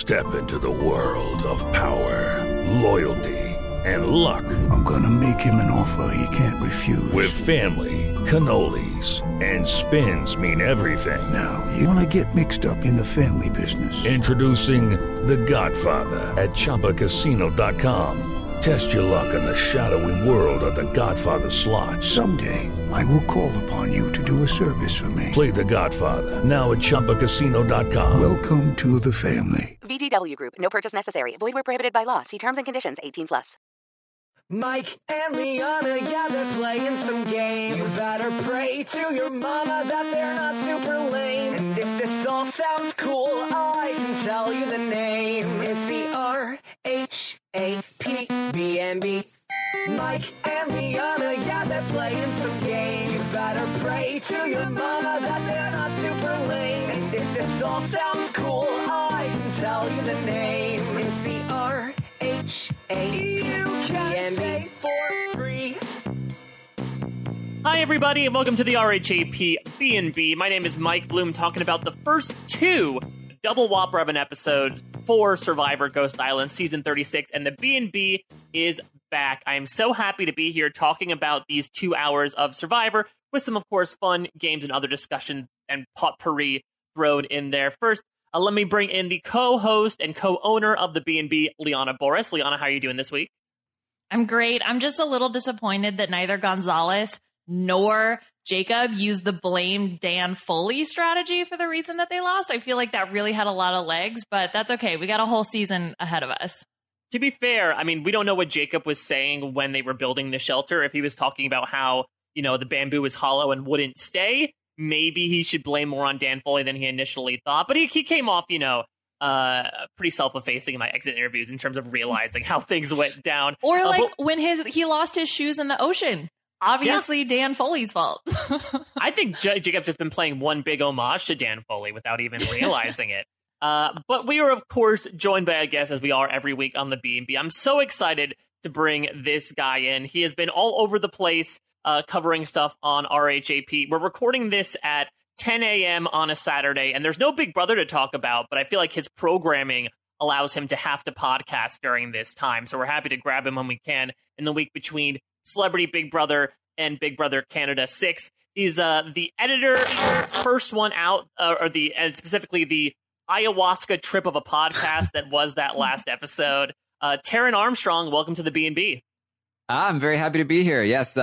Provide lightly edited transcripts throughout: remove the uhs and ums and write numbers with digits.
Step into the world of power, loyalty, and luck. I'm gonna make him an offer he can't refuse. With family, cannolis, and spins mean everything. Now, you wanna get mixed up in the family business. Introducing The Godfather at ChumbaCasino.com. Test your luck in the shadowy world of The Godfather slot. Someday, I will call upon you to do a service for me. Play The Godfather now at ChumbaCasino.com. Welcome to the family. VGW Group. No purchase necessary. Void where prohibited by law. See terms and conditions. 18+. Mike and Liana, yeah, they're playing some games. You better pray to your mama that they're not super lame. And if this all sounds cool, I can tell you the name. It's the RHAPBNB. Mike and Liana, yeah, they're playing some games. You better pray to your mama that they're not super lame. And if this all sounds cool, I can tell you the name. It's the RHAPBNB. For free. Hi, everybody, and welcome to the RHAP B&B. My name is Mike Bloom, talking about the first two double whopper of an episode for Survivor Ghost Island Season 36, and the B&B is back. I am so happy to be here talking about these 2 hours of Survivor with some, of course, fun games and other discussion and potpourri thrown in there. First, let me bring in the co-host and co-owner of the B&B, Liana Boris. Liana, how are you doing this week? I'm great. I'm just a little disappointed that neither Gonzalez nor Jacob used the blame Dan Foley strategy for the reason that they lost. I feel like that really had a lot of legs, but that's okay. We got a whole season ahead of us. To be fair, I mean, we don't know what Jacob was saying when they were building the shelter. If he was talking about how, you know, the bamboo was hollow and wouldn't stay, maybe he should blame more on Dan Foley than he initially thought. But he came off, you know, pretty self-effacing in my exit interviews in terms of realizing how things went down. Or like when he lost his shoes in the ocean. Obviously, yeah. Dan Foley's fault. I think Jacob's just been playing one big homage to Dan Foley without even realizing it. But we are, of course, joined by a guest, as we are every week on the B&B. I'm so excited to bring this guy in. He has been all over the place covering stuff on RHAP. We're recording this at 10 a.m. on a Saturday, and there's no Big Brother to talk about, but I feel like his programming allows him to have to podcast during this time. So we're happy to grab him when we can in the week between Celebrity Big Brother and Big Brother Canada 6. He's the editor of First One Out, and specifically the ayahuasca trip of a podcast that was that last episode. Taran Armstrong, welcome to the B&B. I'm very happy to be here. Yes,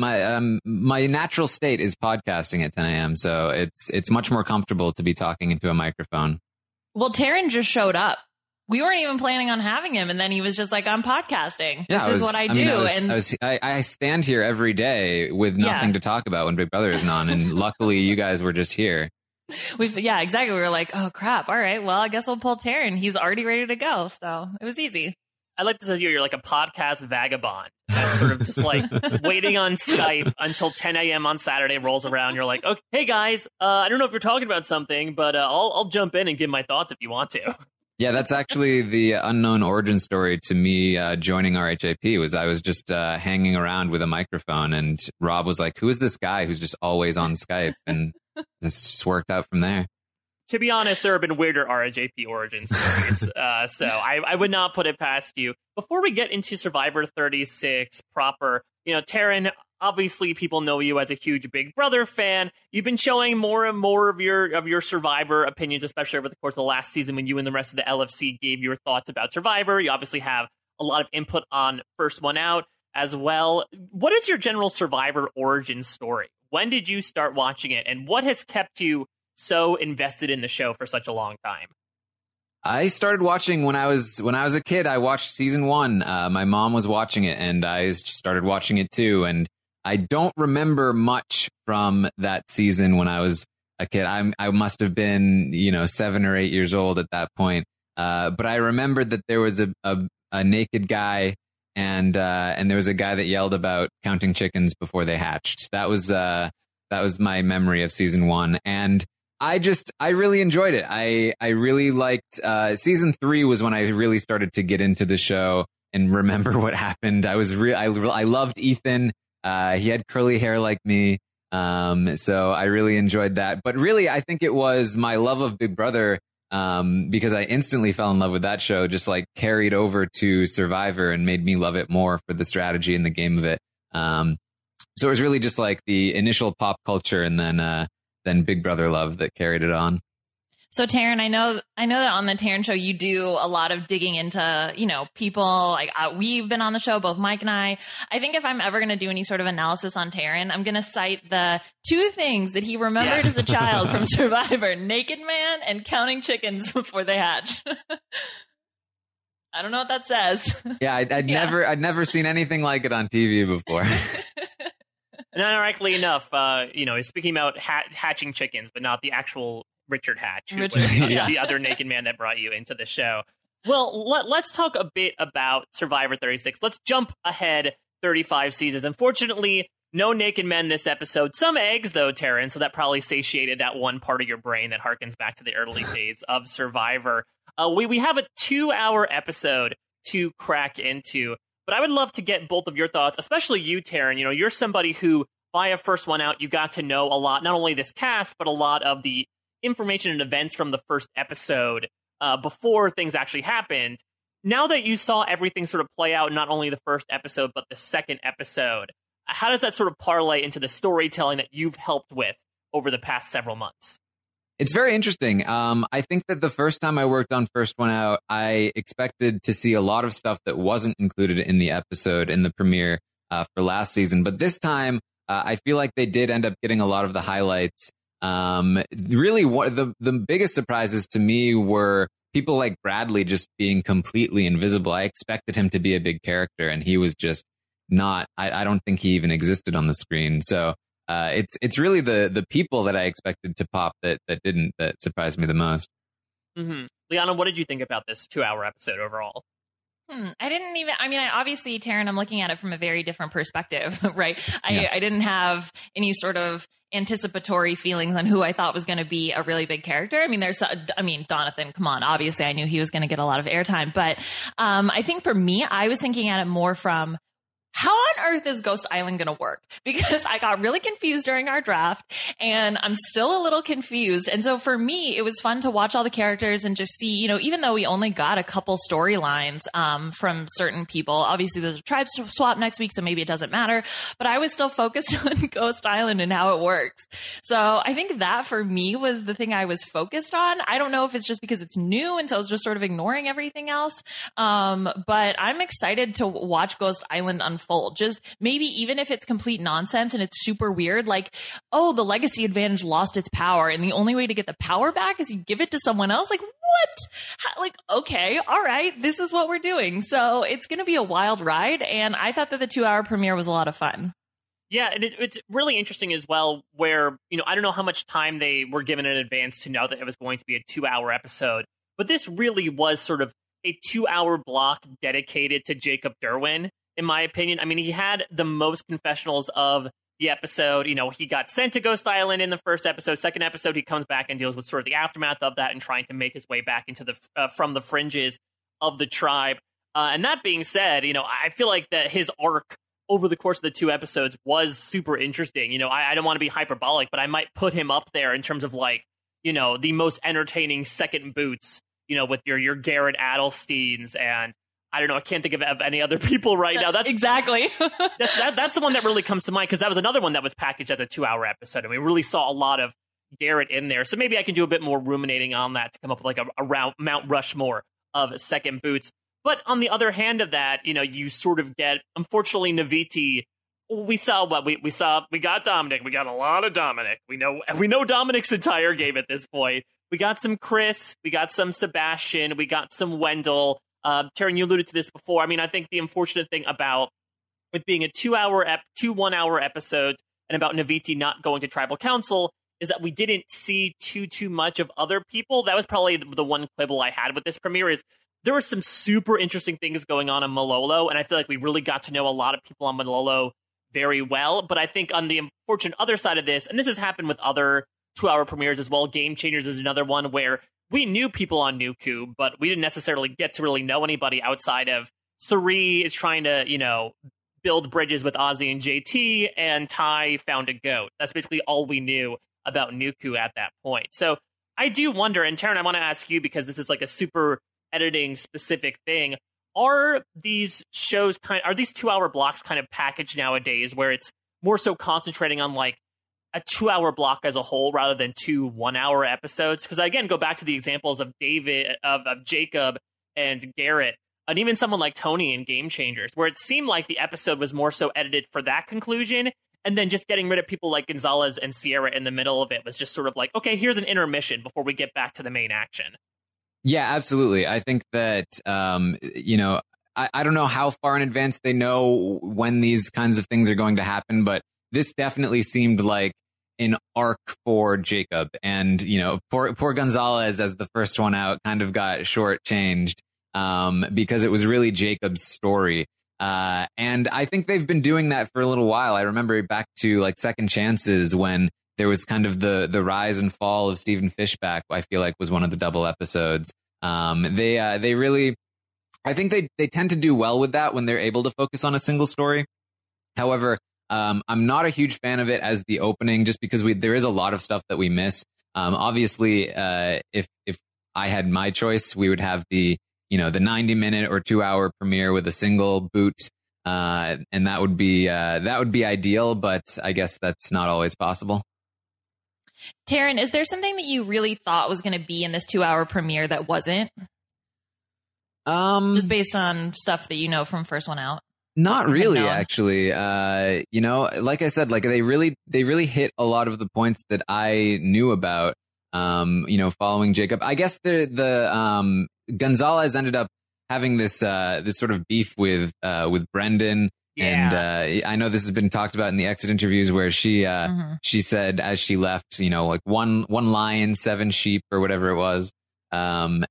my natural state is podcasting at 10 a.m., so it's much more comfortable to be talking into a microphone. Well, Taran just showed up. We weren't even planning on having him, and then he was just like, I'm podcasting. Yeah, this is what I do. I stand here every day with nothing to talk about when Big Brother isn't on, and luckily you guys were just here. Yeah, exactly. We were like, oh, crap. All right, well, I guess we'll pull Taran. He's already ready to go, so it was easy. I like to say you're like a podcast vagabond. That's sort of just like waiting on Skype until 10 a.m. on Saturday rolls around. You're like, okay, hey guys, I don't know if you're talking about something, but I'll jump in and give my thoughts if you want to. Yeah, that's actually the unknown origin story to me joining RHAP. Was I was just hanging around with a microphone, and Rob was like, "Who is this guy who's just always on Skype?" And this just worked out from there. To be honest, there have been weirder RHAP origin stories, so I would not put it past you. Before we get into Survivor 36 proper, you know, Taran, obviously people know you as a huge Big Brother fan. You've been showing more and more of your Survivor opinions, especially over the course of the last season when you and the rest of the LFC gave your thoughts about Survivor. You obviously have a lot of input on First One Out as well. What is your general Survivor origin story? When did you start watching it, and what has kept you so invested in the show for such a long time? I started watching when I was a kid. I watched season 1. My mom was watching it, and I started watching it too. And I don't remember much from that season when I was a kid. I must have been 7 or 8 years old at that point. But I remembered that there was a naked guy, and there was a guy that yelled about counting chickens before they hatched. That was my memory of season 1, and I really enjoyed it. I really liked season 3 was when I really started to get into the show and remember what happened. I loved Ethan. He had curly hair like me. So I really enjoyed that. But really, I think it was my love of Big Brother because I instantly fell in love with that show, just like carried over to Survivor and made me love it more for the strategy and the game of it. So it was really just like the initial pop culture and then Big Brother love that carried it on. So Taryn, I know that on the Taryn show, you do a lot of digging into, people like we've been on the show, both Mike and I. I think if I'm ever going to do any sort of analysis on Taryn, I'm going to cite the two things that he remembered as a child from Survivor: Naked Man and counting chickens before they hatch. I don't know what that says. Yeah, I'd never seen anything like it on TV before. And ironically enough, he's speaking about hatching chickens, but not the actual Richard Hatch, who was the other naked man that brought you into the show. Well, let's talk a bit about Survivor 36. Let's jump ahead 35 seasons. Unfortunately, no naked men this episode. Some eggs, though, Taryn, so that probably satiated that one part of your brain that harkens back to the early days of Survivor. We have a 2-hour episode to crack into, but I would love to get both of your thoughts, especially you, Taryn. You're somebody who, via First One Out, you got to know a lot, not only this cast, but a lot of the information and events from the first episode before things actually happened. Now that you saw everything sort of play out, not only the first episode, but the second episode, how does that sort of parlay into the storytelling that you've helped with over the past several months? It's very interesting. I think that the first time I worked on First One Out, I expected to see a lot of stuff that wasn't included in the episode in the premiere for last season. But this time, I feel like they did end up getting a lot of the highlights. Really, the biggest surprises to me were people like Bradley just being completely invisible. I expected him to be a big character, and he was just not. I don't think he even existed on the screen. So it's really the people that I expected to pop that didn't, that surprised me the most. Mm-hmm. Liana, what did you think about this 2-hour episode overall? Obviously, Taryn, I'm looking at it from a very different perspective, right? I didn't have any sort of anticipatory feelings on who I thought was going to be a really big character. Donathan, come on. Obviously, I knew he was going to get a lot of airtime. But I think for me, I was thinking at it more from, how on earth is Ghost Island going to work? Because I got really confused during our draft, and I'm still a little confused. And so for me, it was fun to watch all the characters and just see, even though we only got a couple storylines from certain people, obviously there's a tribe swap next week, so maybe it doesn't matter, but I was still focused on Ghost Island and how it works. So I think that for me was the thing I was focused on. I don't know if it's just because it's new, and so I was just sort of ignoring everything else. But I'm excited to watch Ghost Island unfold. Just maybe even if it's complete nonsense and it's super weird, like, oh, the legacy advantage lost its power and the only way to get the power back is you give it to someone else. Like, what? Okay, all right, this is what we're doing. So it's going to be a wild ride. And I thought that the 2-hour premiere was a lot of fun. Yeah, and it's really interesting as well, where, I don't know how much time they were given in advance to know that it was going to be a 2-hour episode, but this really was sort of a 2-hour block dedicated to Jacob Derwin. In my opinion, he had the most confessionals of the episode. He got sent to Ghost Island in the first episode. Second episode, he comes back and deals with sort of the aftermath of that and trying to make his way back into from the fringes of the tribe. And that being said, I feel like that his arc over the course of the 2 episodes was super interesting. I don't want to be hyperbolic, but I might put him up there in terms of the most entertaining second boots, with your Garrett Adelsteins and, I don't know, I can't think of any other people now. That's exactly. that's the one that really comes to mind, because that was another one that was packaged as a 2-hour episode, and we really saw a lot of Garrett in there. So maybe I can do a bit more ruminating on that to come up with a Mount Rushmore of second boots. But on the other hand of that, you sort of get, unfortunately, Naviti. We saw what we saw. We got Dominic. We got a lot of Dominic. We know Dominic's entire game at this point. We got some Chris. We got some Sebastian. We got some Wendell. Taryn, you alluded to this before. I think the unfortunate thing about it being a 2 1-hour episodes and about Naviti not going to tribal council is that we didn't see too much of other people. That was probably the one quibble I had with this premiere, is there were some super interesting things going on in Malolo, and I feel like we really got to know a lot of people on Malolo very well. But I think on the unfortunate other side of this, and this has happened with other 2-hour premieres as well, Game Changers is another one where we knew people on Nuku, but we didn't necessarily get to really know anybody outside of Sari is trying to, build bridges with Ozzy and JT, and Ty found a goat. That's basically all we knew about Nuku at that point. So I do wonder, and Taryn, I want to ask you, because this is like a super editing specific thing. Are these shows are these 2-hour blocks kind of packaged nowadays where it's more so concentrating on like a 2-hour block as a whole rather than 2 1-hour episodes? Because again, go back to the examples of of Jacob and Garrett, and even someone like Tony in Game Changers, where it seemed like the episode was more so edited for that conclusion, and then just getting rid of people like Gonzalez and Sierra in the middle of it was just sort of like, okay, here's an intermission before we get back to the main action. Yeah, absolutely. I think that, I don't know how far in advance they know when these kinds of things are going to happen, but this definitely seemed like an arc for Jacob. And, poor Gonzalez, as the first one out, kind of got shortchanged because it was really Jacob's story. And I think they've been doing that for a little while. I remember back to like Second Chances when there was kind of the rise and fall of Stephen Fishbach, I feel like was one of the double episodes. They really, I think they tend to do well with that when they're able to focus on a single story. However, I'm not a huge fan of it as the opening, just because there is a lot of stuff that we miss. Obviously, if I had my choice, we would have the 90-minute or 2-hour premiere with a single boot. And that would be ideal, but I guess that's not always possible. Taryn, is there something that you really thought was going to be in this 2-hour premiere that wasn't? Just based on stuff that you know from first one out? Not really, actually. Like I said, like they really hit a lot of the points that I knew about. Following Jacob. I guess the Gonzalez ended up having this sort of beef with Brendan. Yeah. And I know this has been talked about in the exit interviews where she said as she left, like one lion, 7 sheep or whatever it was. I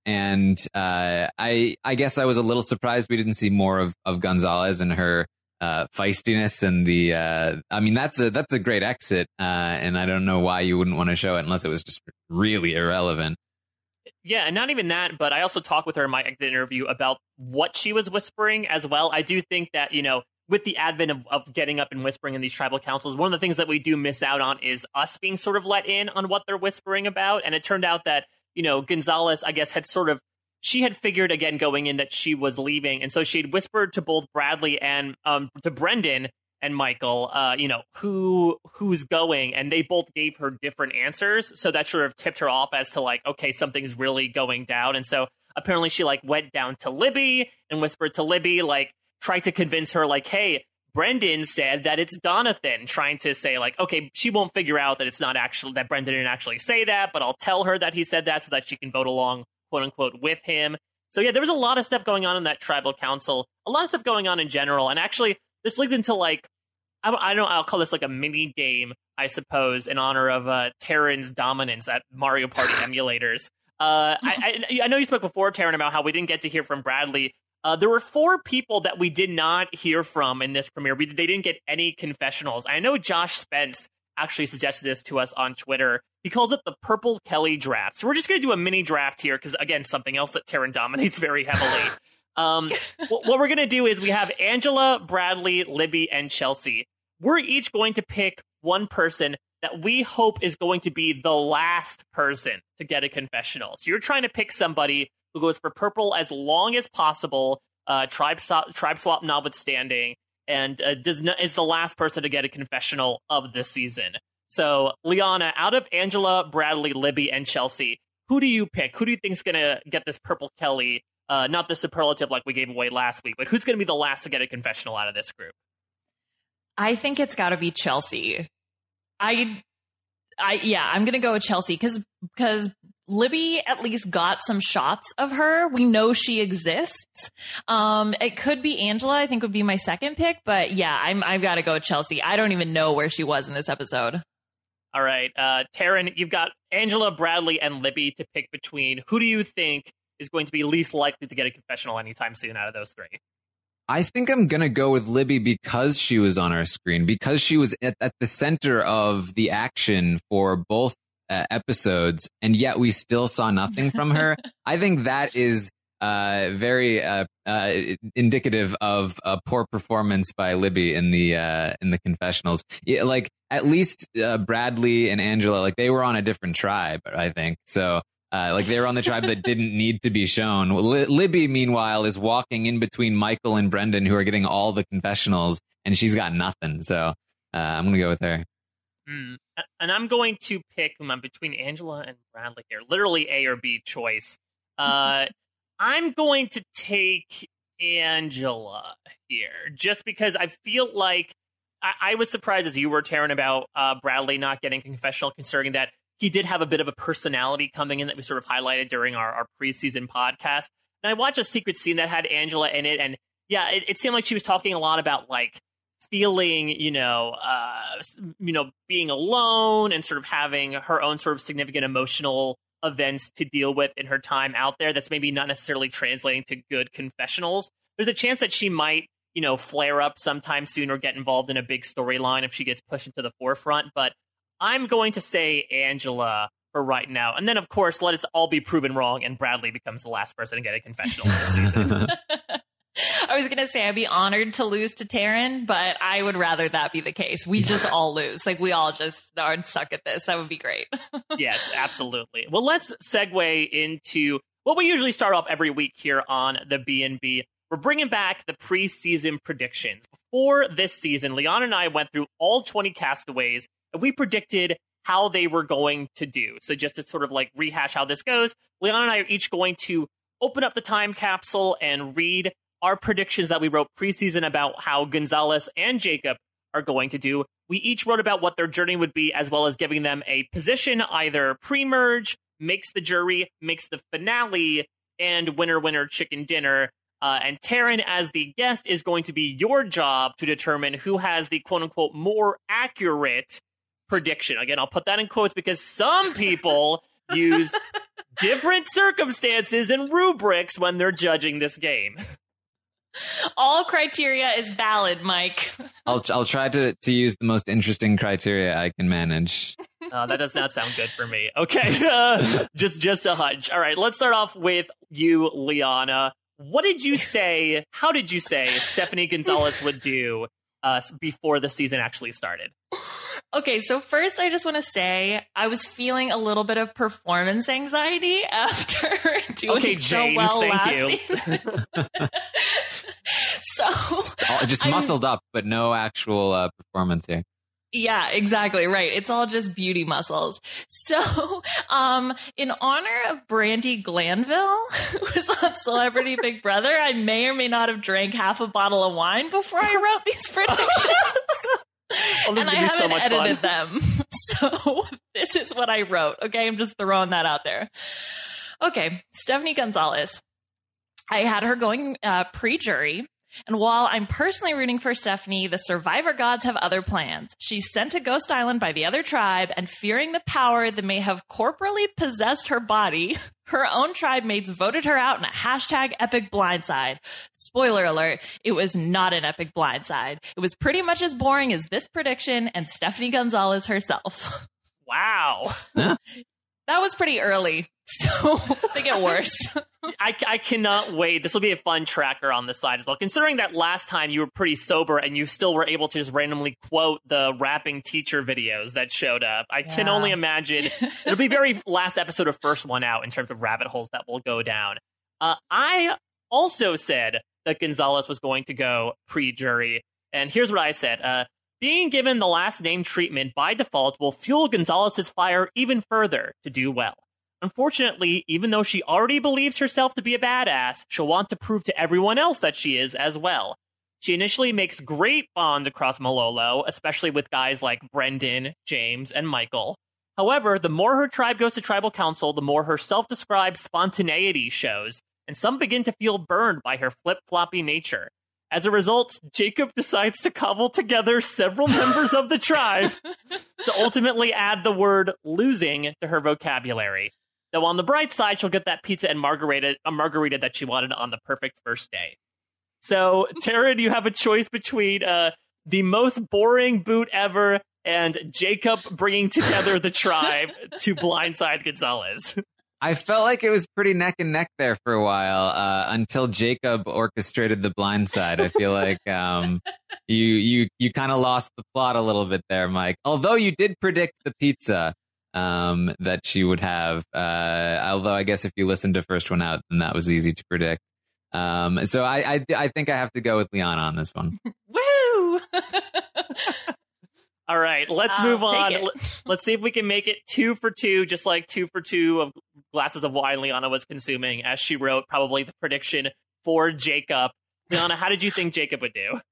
guess I was a little surprised we didn't see more of Gonzalez and her feistiness and that's a great exit. And I don't know why you wouldn't want to show it unless it was just really irrelevant. Yeah, and not even that, but I also talked with her in my exit interview about what she was whispering as well. I do think that, with the advent of getting up and whispering in these tribal councils, one of the things that we do miss out on is us being sort of let in on what they're whispering about. And it turned out that, Gonzalez, I guess, she had figured again going in that she was leaving. And so she had whispered to both Bradley and to Brendan and Michael, who's going. And they both gave her different answers. So that sort of tipped her off as to like, okay, something's really going down. And so apparently she like went down to Libby and whispered to Libby, like, tried to convince her, like, hey, Brendan said that it's Donathan, trying to say, like, okay, she won't figure out that it's not actually, that Brendan didn't actually say that, but I'll tell her that he said that so that she can vote along, quote unquote, with him. So yeah, there was a lot of stuff going on in that tribal council, a lot of stuff going on in general. And actually, this leads into like, I'll call this like a mini game, I suppose, in honor of Taryn's dominance at Mario Party emulators. I know you spoke before, Taryn, about how we didn't get to hear from Bradley. There were 4 people that we did not hear from in this premiere. They didn't get any confessionals. I know Josh Spence actually suggested this to us on Twitter. He calls it the Purple Kelly draft. So we're just going to do a mini draft here because, again, something else that Taryn dominates very heavily. What we're going to do is we have Angela, Bradley, Libby, and Chelsea. We're each going to pick one person that we hope is going to be the last person to get a confessional. So you're trying to pick somebody who goes for purple as long as possible, tribe swap notwithstanding, and is the last person to get a confessional of this season. So, Liana, out of Angela, Bradley, Libby, and Chelsea, who do you pick? Who do you think is going to get this Purple Kelly? Not the superlative like we gave away last week, but who's going to be the last to get a confessional out of this group? I think it's got to be Chelsea. I'm going to go with Chelsea because Libby at least got some shots of her. We know she exists. It could be Angela, I think would be my second pick, but yeah, I've got to go with Chelsea. I don't even know where she was in this episode. All right, Taryn, you've got Angela, Bradley, and Libby to pick between. Who do you think is going to be least likely to get a confessional anytime soon out of those 3? I think I'm going to go with Libby because she was on our screen, because she was at the center of the action for both episodes, and yet we still saw nothing from her. I think that is very indicative of a poor performance by Libby in the confessionals. Yeah, like at least Bradley and Angela, like they were on a different tribe, I think. So like they were on the tribe that didn't need to be shown. Libby, meanwhile, is walking in between Michael and Brendan, who are getting all the confessionals, and she's got nothing. So I'm gonna go with her. And I'm going to pick between Angela and Bradley here. Literally A or B choice. I'm going to take Angela here, just because I feel like I was surprised as you were, Taryn, about Bradley not getting confessional, considering that he did have a bit of a personality coming in that we sort of highlighted during our preseason podcast. And I watched a secret scene that had Angela in it, and yeah, it seemed like she was talking a lot about like feeling, being alone and sort of having her own sort of significant emotional events to deal with in her time out there that's maybe not necessarily translating to good confessionals. There's a chance that she might, flare up sometime soon or get involved in a big storyline if she gets pushed into the forefront. But I'm going to say Angela for right now. And then, of course, let us all be proven wrong and Bradley becomes the last person to get a confessional this season. I was going to say I'd be honored to lose to Taryn, but I would rather that be the case. We just all lose. Like, we all just suck at this. That would be great. Yes, absolutely. Well, let's segue into what we usually start off every week here on the B&B. We're bringing back the preseason predictions. Before this season, Leon and I went through all 20 castaways, and we predicted how they were going to do. So just to sort of like rehash how this goes, Leon and I are each going to open up the time capsule and read our predictions that we wrote preseason about how Gonzalez and Jacob are going to do. We each wrote about what their journey would be, as well as giving them a position, either pre-merge, makes the jury, makes the finale, and winner, chicken dinner. And Taryn, as the guest, is going to be your job to determine who has the quote-unquote more accurate prediction. Again, I'll put that in quotes because some people use different circumstances and rubrics when they're judging this game. All criteria is valid, Mike. I'll try to use the most interesting criteria I can manage. That does not sound good for me. Okay, just a hunch. All right, let's start off with you, Liana. What did you say? How did you say Stephanie Gonzalez would do before the season actually started? Okay, so first I just want to say I was feeling a little bit of performance anxiety after doing so well last season. So just muscled up, but no actual performance here. Yeah, exactly. Right. It's all just beauty muscles. So, in honor of Brandy Glanville, who was on Celebrity Big Brother, I may or may not have drank half a bottle of wine before I wrote these predictions. Oh, and I haven't edited them. So this is what I wrote. Okay. I'm just throwing that out there. Okay. Stephanie Gonzalez. I had her going pre-jury. And while I'm personally rooting for Stephanie, the survivor gods have other plans. She's sent to Ghost Island by the other tribe, and fearing the power that may have corporally possessed her body, her own tribe mates voted her out in a hashtag epic blindside. Spoiler alert, it was not an epic blindside. It was pretty much as boring as this prediction and Stephanie Gonzalez herself. Wow. That was pretty early, so they get worse. I cannot wait. This will be a fun tracker on the side as well. Considering that last time you were pretty sober and you still were able to just randomly quote the rapping teacher videos that showed up. I can only imagine. It'll be very last episode of First One Out in terms of rabbit holes that will go down. I also said that Gonzalez was going to go pre-jury. And here's what I said. Being given the last name treatment by default will fuel Gonzalez's fire even further to do well. Unfortunately, even though she already believes herself to be a badass, she'll want to prove to everyone else that she is as well. She initially makes great bonds across Malolo, especially with guys like Brendan, James, and Michael. However, the more her tribe goes to tribal council, the more her self-described spontaneity shows, and some begin to feel burned by her flip-floppy nature. As a result, Jacob decides to cobble together several members of the tribe to ultimately add the word losing to her vocabulary. Though on the bright side, she'll get that pizza and margarita that she wanted on the perfect first day. So, Taryn, you have a choice between the most boring boot ever and Jacob bringing together the tribe to blindside Gonzalez. I felt like it was pretty neck and neck there for a while until Jacob orchestrated the blind side. I feel like you kind of lost the plot a little bit there, Mike. Although you did predict the pizza that she would have. Although I guess if you listened to First One Out, then that was easy to predict. So I think I have to go with Liana on this one. Woo! All right, let's move on. Let's see if we can make it 2 for 2, just like 2 for 2 of glasses of wine Liana was consuming, as she wrote probably the prediction for Jacob. Liana, how did you think Jacob would do?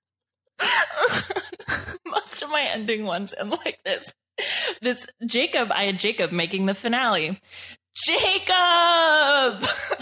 Most of my ending ones end like this. I had Jacob making the finale. Jacob!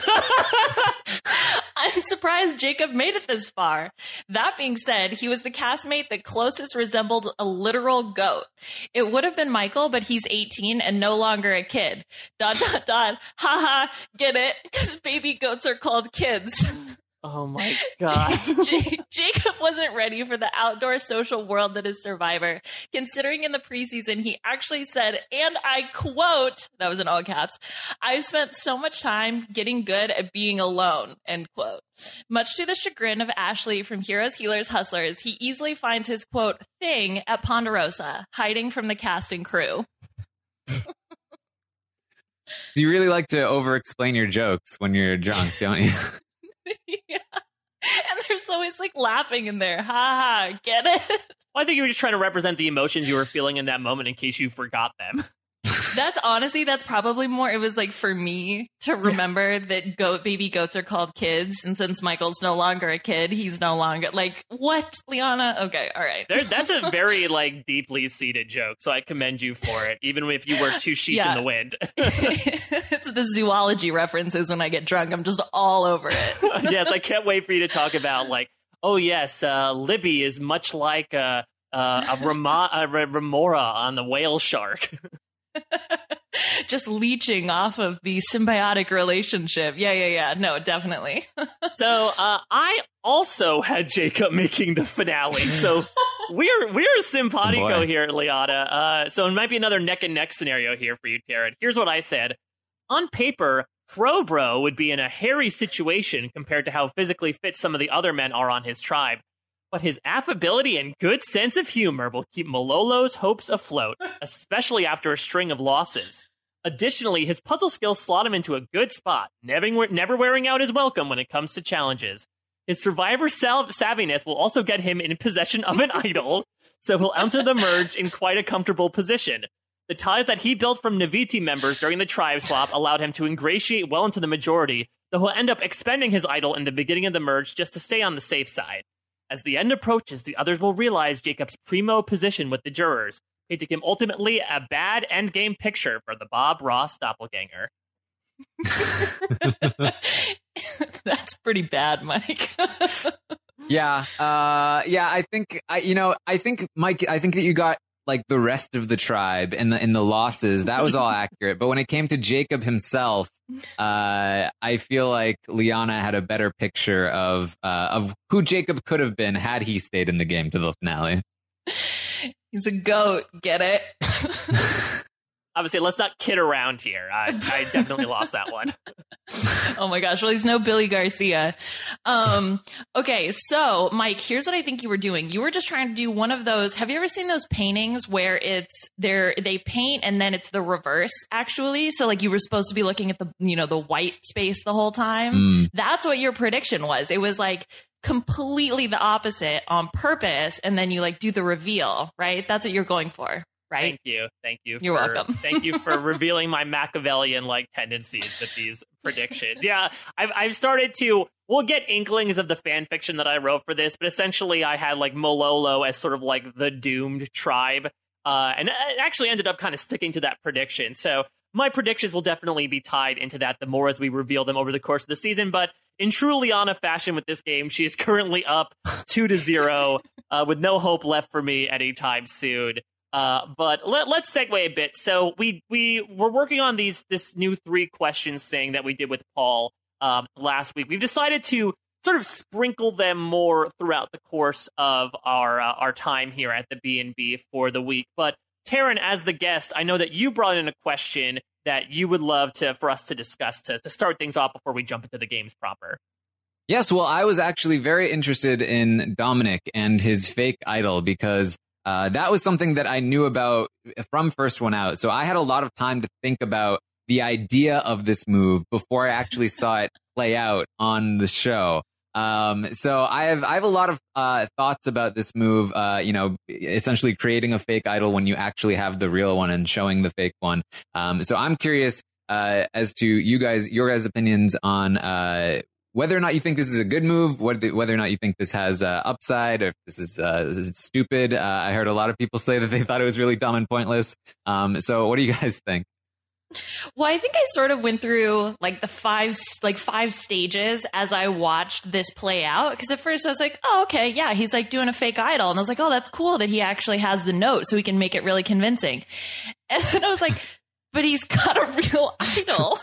I'm surprised Jacob made it this far. That being said, he was the castmate that closest resembled a literal goat. It would have been Michael, but he's 18 and no longer a kid. ... Haha, get it? Because baby goats are called kids. Oh my God. Jacob wasn't ready for the outdoor social world that is Survivor. Considering in the preseason, he actually said, and I quote, that was in all caps, "I've spent so much time getting good at being alone," end quote. Much to the chagrin of Ashley from Heroes, Healers, Hustlers, he easily finds his quote thing at Ponderosa, hiding from the cast and crew. Do you really like to over-explain your jokes when you're drunk, don't you? Yeah. And there's always like laughing in there. Ha ha, get it? Well, I think you were just trying to represent the emotions you were feeling in that moment in case you forgot them. That's probably more, it was like for me to remember that baby goats are called kids. And since Michael's no longer a kid, he's no longer like, what, Liana? Okay, all right. That's a very like deeply seated joke. So I commend you for it, even if you were 2 sheets in the wind. It's the zoology references when I get drunk. I'm just all over it. Yes, I can't wait for you to talk about like, oh yes, Libby is much like a remora on the whale shark. Just leeching off of the symbiotic relationship. Yeah. No, definitely. So I also had Jacob making the finale. So we're simpatico here, Liana. So it might be another neck and neck scenario here for you, Taryn. Here's what I said. On paper, Frobro would be in a hairy situation compared to how physically fit some of the other men are on his tribe. But his affability and good sense of humor will keep Malolo's hopes afloat, especially after a string of losses. Additionally, his puzzle skills slot him into a good spot, never wearing out his welcome when it comes to challenges. His survivor savviness will also get him in possession of an idol, so he'll enter the merge in quite a comfortable position. The ties that he built from Naviti members during the tribe swap allowed him to ingratiate well into the majority, though he'll end up expending his idol in the beginning of the merge just to stay on the safe side. As the end approaches, the others will realize Jacob's primo position with the jurors, painting him ultimately a bad endgame picture for the Bob Ross doppelganger. That's pretty bad, Mike. Yeah. I think Mike, I think that you got like the rest of the tribe in the losses. That was all accurate. But when it came to Jacob himself, I feel like Liana had a better picture of who Jacob could have been had he stayed in the game to the finale. He's a goat. Get it? Obviously, let's not kid around here. I definitely lost that one. Oh my gosh. Well, he's no Billy Garcia. Okay. So Mike, here's what I think you were doing. You were just trying to do one of those. Have you ever seen those paintings where they paint and then it's the reverse actually? So like you were supposed to be looking at the white space the whole time. That's what your prediction was. It was like completely the opposite on purpose. And then you like do the reveal, right? That's what you're going for. Right. Thank you. You're welcome. Thank you for revealing my Machiavellian-like tendencies with these predictions. Yeah, I've started to. We'll get inklings of the fan fiction that I wrote for this, but essentially I had like Malolo as sort of like the doomed tribe, and it actually ended up kind of sticking to that prediction. So my predictions will definitely be tied into that the more as we reveal them over the course of the season. But in true Liana fashion with this game, she is currently up 2-0 with no hope left for me anytime soon. But let's segue a bit. So we were working on this new 3 questions thing that we did with Paul last week. We've decided to sort of sprinkle them more throughout the course of our time here at the B&B for the week. But Taryn, as the guest, I know that you brought in a question that you would love for us to discuss to start things off before we jump into the games proper? Yes, well, I was actually very interested in Dominic and his fake idol because that was something that I knew about from First One Out. So I had a lot of time to think about the idea of this move before I actually saw it play out on the show. So I have a lot of thoughts about this move, essentially creating a fake idol when you actually have the real one and showing the fake one. So I'm curious as to your guys' opinions on whether or not you think this is a good move, whether or not you think this has upside, or if this is stupid. I heard a lot of people say that they thought it was really dumb and pointless. So what do you guys think? Well, I think I sort of went through like the five stages as I watched this play out. Because at first I was like, oh, okay, yeah, he's like doing a fake idol. And I was like, oh, that's cool that he actually has the note so he can make it really convincing. And then I was like, but he's got a real idol.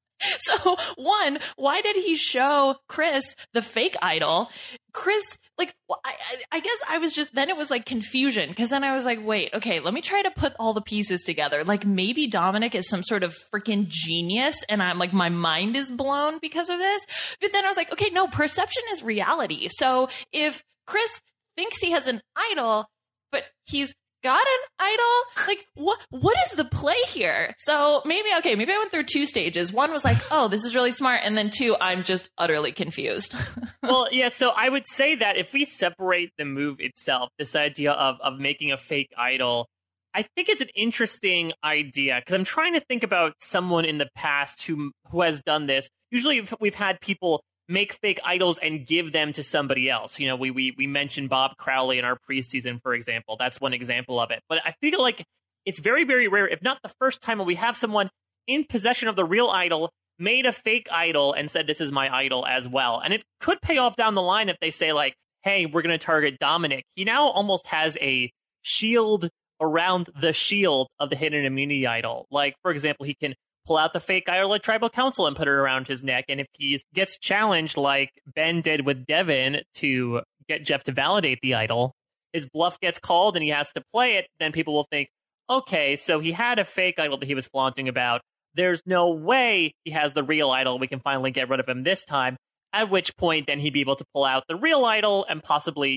So one, why did he show Chris the fake idol? Chris, like, I guess I was just, then it was like confusion. Because then I was like, wait, okay, let me try to put all the pieces together. Like maybe Dominic is some sort of freaking genius and I'm like, my mind is blown because of this. But then I was like, okay, no, perception is reality. So if Chris thinks he has an idol, but he's got an idol, like what is the play here? So maybe I went through two stages. One was like, oh, this is really smart, and then two, I'm just utterly confused. Well, yeah, so I would say that if we separate the move itself, this idea of making a fake idol, I think it's an interesting idea because I'm trying to think about someone in the past who has done this. Usually we've had people make fake idols and give them to somebody else. You know, we mentioned Bob Crowley in our preseason, for example. That's one example of it. But I feel like it's very, very rare, if not the first time, when we have someone in possession of the real idol, made a fake idol and said, this is my idol as well. And it could pay off down the line if they say, like, hey, we're going to target Dominic. He now almost has a shield around the shield of the hidden immunity idol. Like, for example, he can pull out the fake idol at Tribal Council and put it around his neck. And if he gets challenged like Ben did with Devin to get Jeff to validate the idol, his bluff gets called and he has to play it, then people will think, okay, so he had a fake idol that he was flaunting about. There's no way he has the real idol. We can finally get rid of him this time. At which point, then he'd be able to pull out the real idol and possibly,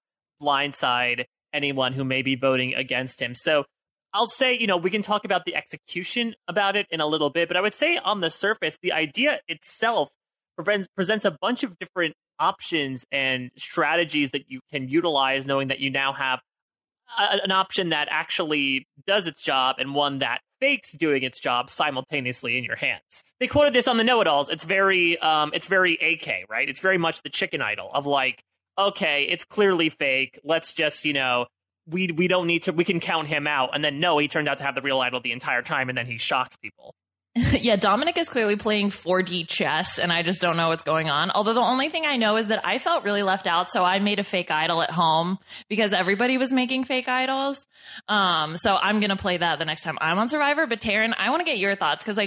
blindside anyone who may be voting against him. So I'll say, we can talk about the execution about it in a little bit, but I would say on the surface, the idea itself presents a bunch of different options and strategies that you can utilize, knowing that you now have an option that actually does its job and one that fakes doing its job simultaneously in your hands. They quoted this on the Know-It-Alls. It's very AK, right? It's very much the chicken idol of like, okay, it's clearly fake. Let's just, we don't need to, we can count him out. And then no, he turned out to have the real idol the entire time, and then he shocks people. Yeah, Dominic is clearly playing 4D chess, and I just don't know what's going on. Although the only thing I know is that I felt really left out, so I made a fake idol at home because everybody was making fake idols. So I'm going to play that the next time I'm on Survivor. But Taryn, I want to get your thoughts because,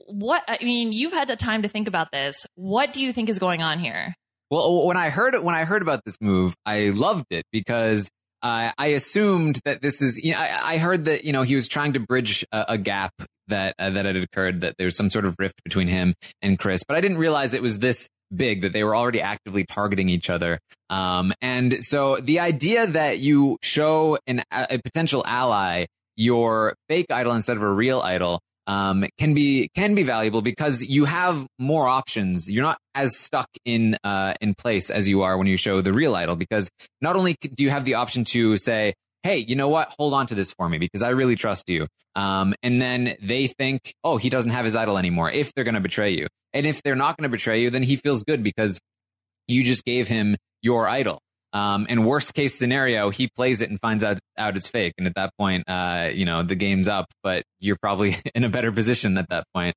you've had the time to think about this. What do you think is going on here? Well, when I heard about this move, I loved it because I assumed that this is, I heard that, he was trying to bridge a gap that had occurred, that there's some sort of rift between him and Chris, but I didn't realize it was this big, that they were already actively targeting each other. And so the idea that you show a potential ally your fake idol instead of a real idol can be valuable because you have more options. You're not as stuck in place as you are when you show the real idol, because not only do you have the option to say, hey, you know what? Hold on to this for me because I really trust you. And then they think, oh, he doesn't have his idol anymore if they're going to betray you. And if they're not going to betray you, then he feels good because you just gave him your idol. And worst case scenario, he plays it and finds out it's fake. And at that point, the game's up, but you're probably in a better position at that point.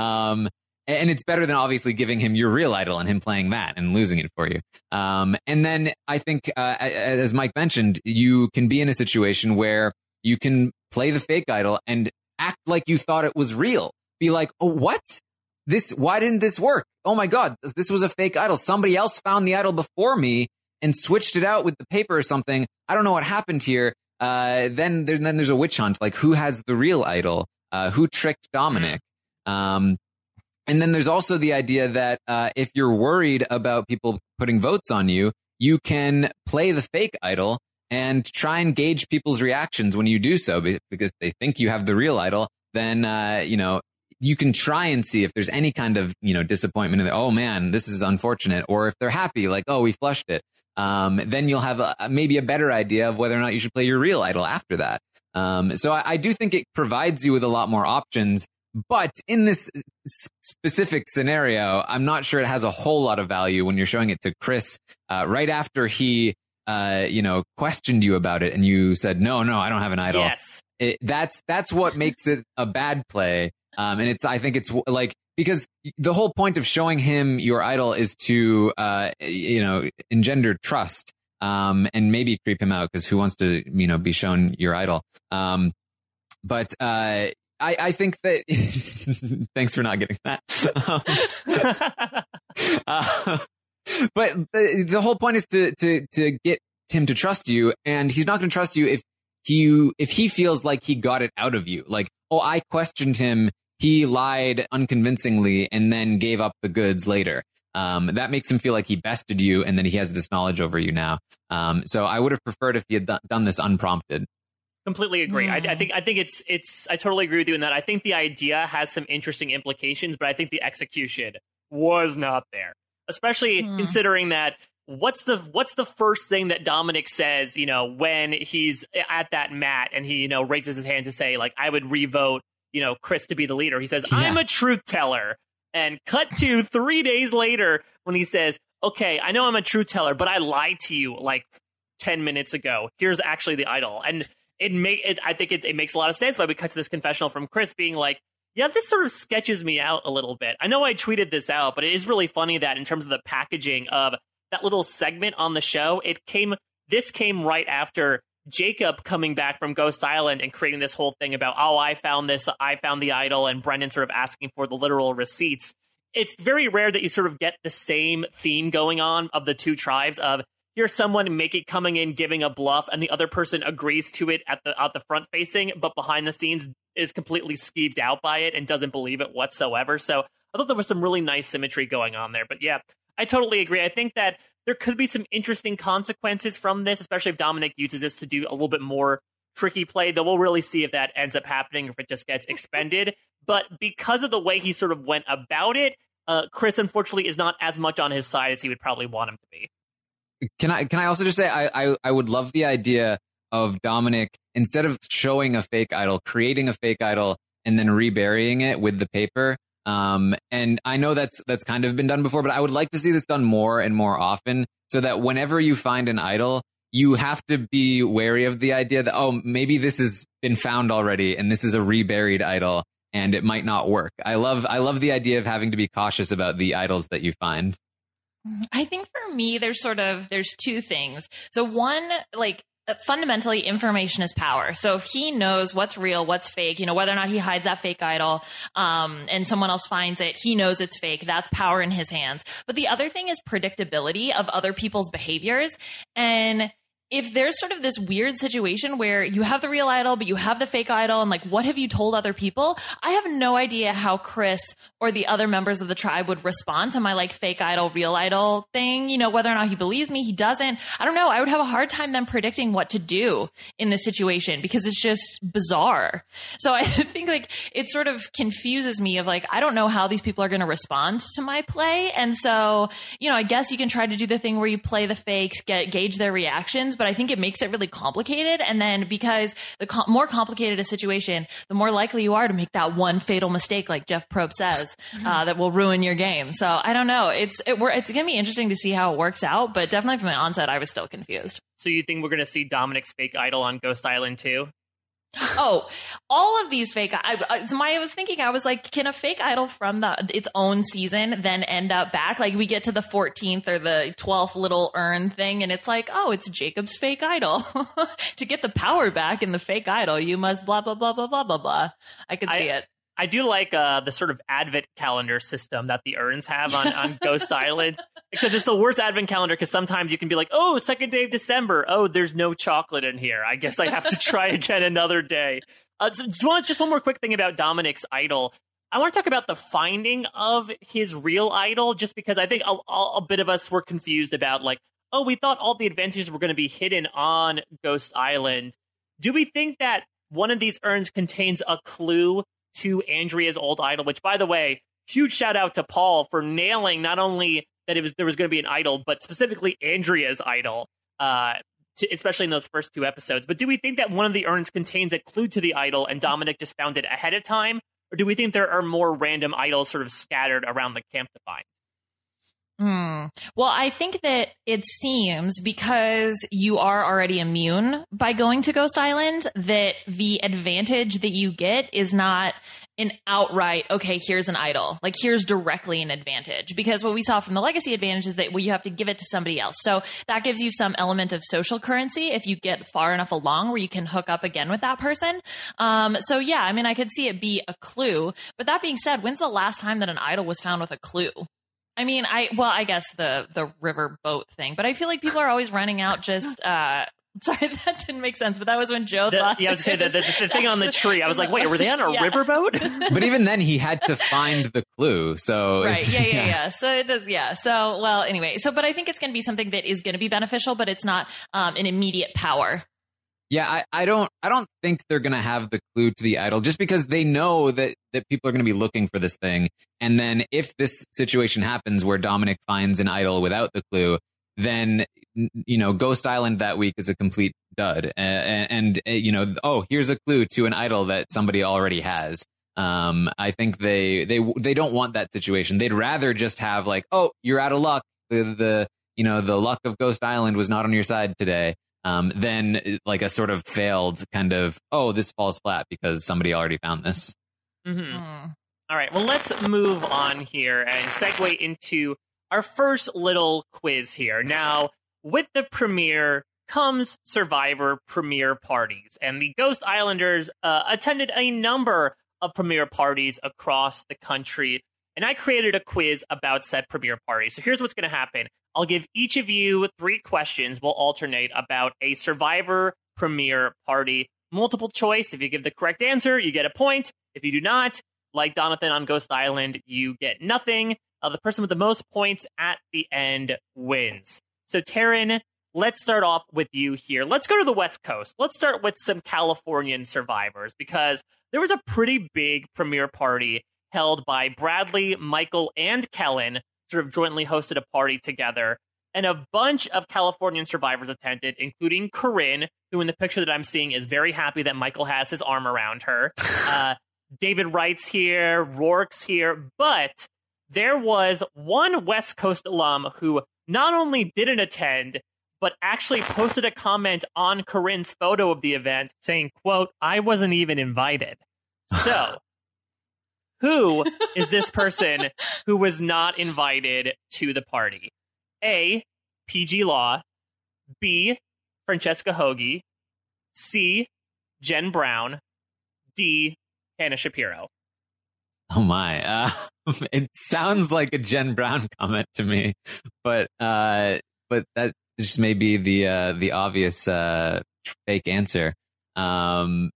And it's better than obviously giving him your real idol and him playing that and losing it for you. And then I think, as Mike mentioned, you can be in a situation where you can play the fake idol and act like you thought it was real. Be like, oh, what? Why didn't this work? Oh my God, this was a fake idol. Somebody else found the idol before me and switched it out with the paper or something. I don't know what happened here. Then there's a witch hunt. Like, who has the real idol? Who tricked Dominic? And then there's also the idea that if you're worried about people putting votes on you, you can play the fake idol and try and gauge people's reactions when you do so, because if they think you have the real idol, then, you can try and see if there's any kind of, disappointment in it. Oh man, this is unfortunate. Or if they're happy, like, oh, we flushed it. Then you'll have maybe a better idea of whether or not you should play your real idol after that. So I do think it provides you with a lot more options. But in this specific scenario, I'm not sure it has a whole lot of value when you're showing it to Chris right after he, questioned you about it and you said, no, I don't have an idol. Yes. That's what makes it a bad play. And I think it's like, because the whole point of showing him your idol is to, engender trust, and maybe creep him out, because who wants to, be shown your idol? But I think that thanks for not getting that. But the whole point is to get him to trust you, and he's not going to trust you if he feels like he got it out of you. Like, oh, I questioned him, he lied unconvincingly, and then gave up the goods later. That makes him feel like he bested you, and then he has this knowledge over you now. So I would have preferred if he had done this unprompted. Completely agree. I think I totally agree with you in that. I think the idea has some interesting implications, but I think the execution was not there. Especially considering that what's the first thing that Dominic says, when he's at that mat and he, raises his hand to say, like, I would revote, Chris to be the leader. He says, yeah. I'm a truth teller. And cut to 3 days later when he says, okay, I know I'm a truth teller, but I lied to you like 10 minutes ago. Here's actually the idol. And I think it makes a lot of sense why we cut to this confessional from Chris being like, yeah, this sort of sketches me out a little bit. I know I tweeted this out, but it is really funny that in terms of the packaging of that little segment on the show, this came right after Jacob coming back from Ghost Island and creating this whole thing about, oh, I found the idol, and Brendan sort of asking for the literal receipts. It's very rare that you sort of get the same theme going on of the two tribes of, here's someone coming in, giving a bluff, and the other person agrees to it at the front facing, but behind the scenes is completely skeeved out by it and doesn't believe it whatsoever. So I thought there was some really nice symmetry going on there. But yeah, I totally agree. I think that there could be some interesting consequences from this, especially if Dominic uses this to do a little bit more tricky play, though we'll really see if that ends up happening, or if it just gets expended. But because of the way he sort of went about it, Chris, unfortunately, is not as much on his side as he would probably want him to be. Can I also just say I would love the idea of Dominic, instead of showing a fake idol, creating a fake idol and then reburying it with the paper. And I know that's kind of been done before, but I would like to see this done more and more often, so that whenever you find an idol, you have to be wary of the idea that, oh, maybe this has been found already and this is a reburied idol and it might not work. I love the idea of having to be cautious about the idols that you find. I think for me, there's two things. So one, like, fundamentally, information is power. So if he knows what's real, what's fake, whether or not he hides that fake idol, and someone else finds it, he knows it's fake. That's power in his hands. But the other thing is predictability of other people's behaviors. And if there's sort of this weird situation where you have the real idol, but you have the fake idol, and like, what have you told other people? I have no idea how Chris or the other members of the tribe would respond to my like fake idol, real idol thing, whether or not he believes me, he doesn't. I don't know. I would have a hard time then predicting what to do in this situation, because it's just bizarre. So I think like it sort of confuses me of like, I don't know how these people are going to respond to my play. And so, I guess you can try to do the thing where you play the fakes, gauge their reactions, but I think it makes it really complicated. And then because the more complicated a situation, the more likely you are to make that one fatal mistake, like Jeff Probst says, that will ruin your game. So I don't know. It's going to be interesting to see how it works out, but definitely from the onset, I was still confused. So you think we're going to see Dominic's fake idol on Ghost Island too? Oh, all of these fake. I was thinking, I was like, can a fake idol from its own season then end up back? Like we get to the 14th or the 12th little urn thing, and it's like, oh, it's Jacob's fake idol. To get the power back in the fake idol, you must blah blah blah blah blah blah blah. I could see it. I do like the sort of advent calendar system that the urns have on Ghost Island. Except it's the worst advent calendar, because sometimes you can be like, oh, second day of December. Oh, there's no chocolate in here. I guess I have to try again another day. Just one more quick thing about Dominic's idol. I want to talk about the finding of his real idol, just because I think a bit of us were confused about, like, oh, we thought all the adventures were going to be hidden on Ghost Island. Do we think that one of these urns contains a clue to Andrea's old idol? Which, by the way, huge shout out to Paul for nailing not only that there was going to be an idol, but specifically Andrea's idol, especially in those first 2 episodes. But do we think that one of the urns contains a clue to the idol and Dominic just found it ahead of time? Or do we think there are more random idols sort of scattered around the camp to find? Well, I think that it seems, because you are already immune by going to Ghost Island, that the advantage that you get is not an outright, okay, here's an idol. Like, here's directly an advantage. Because what we saw from the legacy advantage is that, well, you have to give it to somebody else. So that gives you some element of social currency if you get far enough along where you can hook up again with that person. So yeah, I mean, I could see it be a clue. But that being said, when's the last time that an idol was found with a clue? I mean, I guess the river boat thing, but I feel like people are always running out just, sorry, that didn't make sense, but that was when Joe thought. Yeah, I was going to say the thing on the tree. I was like, wait, were they on a riverboat? But even then, he had to find the clue. So right, yeah. So it does, yeah. So, well, anyway, but I think it's going to be something that is going to be beneficial, but it's not an immediate power. Yeah, I don't think they're going to have the clue to the idol, just because they know that people are going to be looking for this thing. And then if this situation happens where Dominic finds an idol without the clue, then, Ghost Island that week is a complete dud. And here's a clue to an idol that somebody already has. I think they don't want that situation. They'd rather just have, like, oh, you're out of luck. The luck of Ghost Island was not on your side today. Then like a sort of failed kind of, oh, this falls flat because somebody already found this. All right, well, let's move on here and segue into our first little quiz here. Now, with the premiere comes Survivor premiere parties, and the Ghost Islanders attended a number of premiere parties across the country, and I created a quiz about said premiere parties. So here's what's going to happen. I'll give each of you 3 questions. We'll alternate about a Survivor premiere party. Multiple choice. If you give the correct answer, you get a point. If you do not, like Donathan on Ghost Island, you get nothing. The person with the most points at the end wins. So, Taryn, let's start off with you here. Let's go to the West Coast. Let's start with some Californian survivors, because there was a pretty big premiere party held by Bradley, Michael, and Kellen, sort of jointly hosted a party together. And a bunch of Californian survivors attended, including Corinne, who in the picture that I'm seeing is very happy that Michael has his arm around her. David Wright's here, Rourke's here, but there was one West Coast alum who not only didn't attend, but actually posted a comment on Corinne's photo of the event saying, quote, "I wasn't even invited." So, who is this person who was not invited to the party? A, PG Law. B, Francesca Hoagie. C, Jen Brown. D, Hannah Shapiro. Oh my! It sounds like a Jen Brown comment to me, but that just may be the obvious fake answer. I'm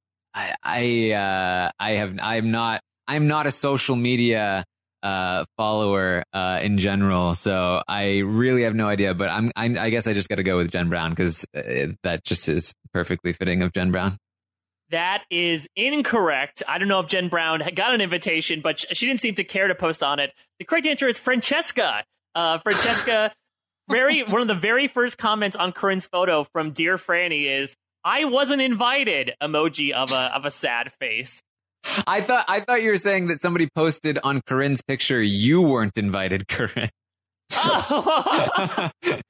not a social media follower in general, so I really have no idea. But I guess I just got to go with Jen Brown, because that just is perfectly fitting of Jen Brown. That is incorrect. I don't know if Jen Brown got an invitation, but she didn't seem to care to post on it. The correct answer is Francesca. Francesca, one of the very first comments on Corinne's photo from Dear Franny is, "I wasn't invited," emoji of a sad face. I thought you were saying that somebody posted on Corinne's picture, "You weren't invited, Corinne." Oh.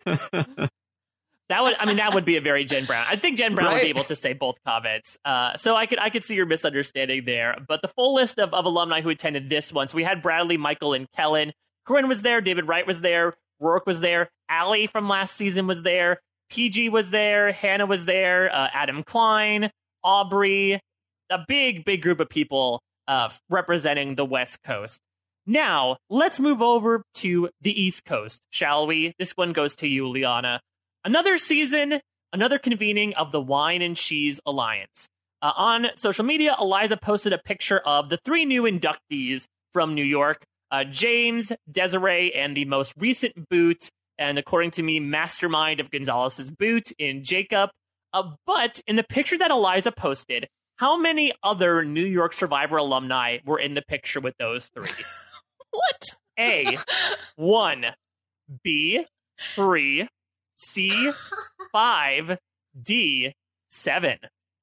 That would be a very Jen Brown. I think Jen Brown would be able to say both comments. So I could see your misunderstanding there. But the full list of alumni who attended this one. So we had Bradley, Michael, and Kellen. Corinne was there. David Wright was there. Rourke was there. Allie from last season was there. PG was there. Hannah was there. Adam Klein, Aubrey. A big group of people representing the West Coast. Now, let's move over to the East Coast, shall we? This one goes to you, Liana. Another season, another convening of the Wine and Cheese Alliance. On social media, Eliza posted a picture of the 3 new inductees from New York. James, Desiree, and the most recent boot, and according to me, mastermind of Gonzalez's boot in Jacob. But in the picture that Eliza posted, how many other New York Survivor alumni were in the picture with those three? What? A, 1, B, 3, C, 5, D, 7.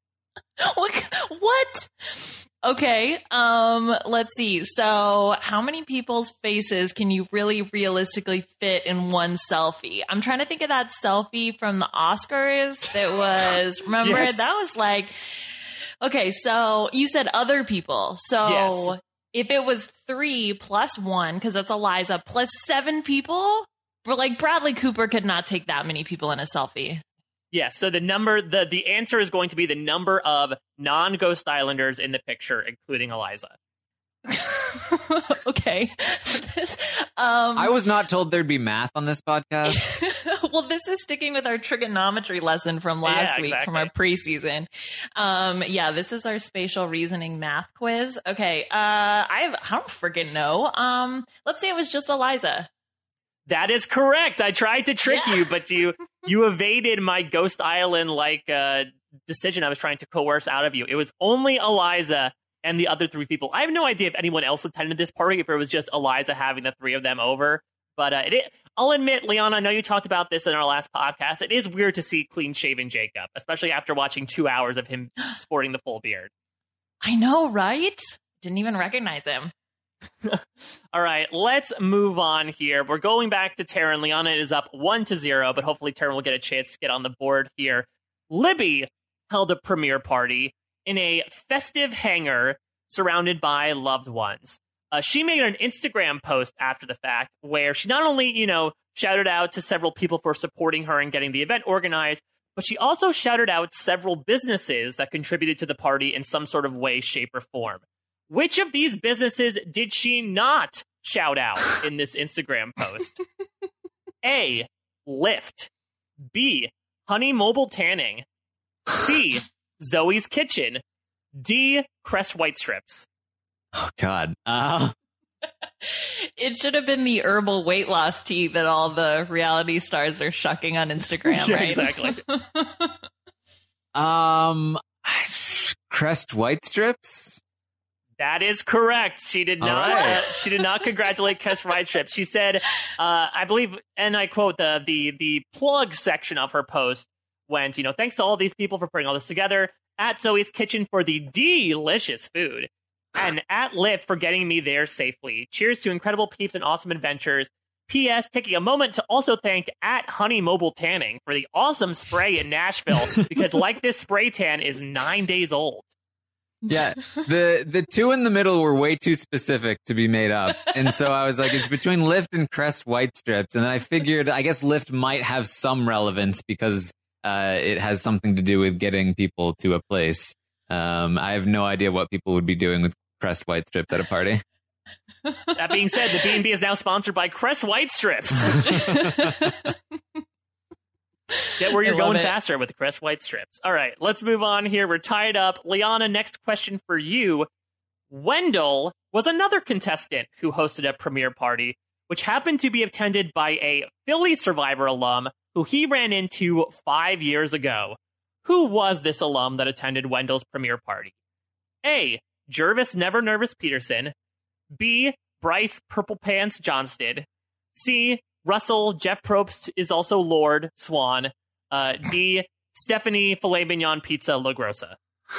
What? Okay, let's see. So how many people's faces can you really realistically fit in one selfie? I'm trying to think of that selfie from the Oscars that was, remember, Yes. that was like, okay, so you said other people. So Yes. if it was 3 plus 1, because that's Eliza, plus 7 people, but like Bradley Cooper could not take that many people in a selfie. Yes, so the answer is going to be the number of non-Ghost Islanders in the picture, including Eliza. Okay. I was not told there'd be math on this podcast. Well, this is sticking with our trigonometry lesson from last week from our preseason. This is our spatial reasoning math quiz. Okay, I don't freaking know. Let's say it was just Eliza. That is correct. I tried to trick you, but you evaded my Ghost Island decision I was trying to coerce out of you. It was only Eliza and the other 3 people. I have no idea if anyone else attended this party, if it was just Eliza having the 3 of them over. But I'll admit, Leon, I know you talked about this in our last podcast. It is weird to see clean-shaven Jacob, especially after watching 2 hours of him sporting the full beard. I know, right? Didn't even recognize him. All right, let's move on here. We're going back to Taryn. Liana is up 1-0, but hopefully Taryn will get a chance to get on the board here. Libby held a premiere party in a festive hangar surrounded by loved ones. She made an Instagram post after the fact where she not only, shouted out to several people for supporting her and getting the event organized, but she also shouted out several businesses that contributed to the party in some sort of way, shape, or form. Which of these businesses did she not shout out in this Instagram post? A, Lyft. B, Honey Mobile Tanning. C, Zoe's Kitchen. D, Crest White Strips. Oh, God. It should have been the herbal weight loss tea that all the reality stars are shucking on Instagram, Yeah, right? exactly. Crest White Strips? That is correct. She did not. right. She did not congratulate Crest White Strips. She said, I believe, and I quote the plug section of her post went, thanks to all these people for putting all this together. At Zoe's Kitchen for the delicious food, and at Lyft for getting me there safely. Cheers to incredible peeps and awesome adventures. P.S. Taking a moment to also thank at Honey Mobile Tanning for the awesome spray in Nashville, because like this spray tan is 9 days old. Yeah, the 2 in the middle were way too specific to be made up. And so I was like, it's between Lyft and Crest White Strips. And then I figured, I guess Lyft might have some relevance because it has something to do with getting people to a place. I have no idea what people would be doing with Crest White Strips at a party. That being said, the B&B is now sponsored by Crest White Strips. Get where you're going faster with Crest White Strips. All right, let's move on here. We're tied up. Liana, next question for you. Wendell was another contestant who hosted a premiere party, which happened to be attended by a Philly Survivor alum who he ran into 5 years ago. Who was this alum that attended Wendell's premiere party? A, Jervis Never Nervous Peterson. B, Bryce Purple Pants Johnston. C, Russell Jeff Probst is also Lord Swan. D, Stephanie Filet Mignon Pizza La Grossa.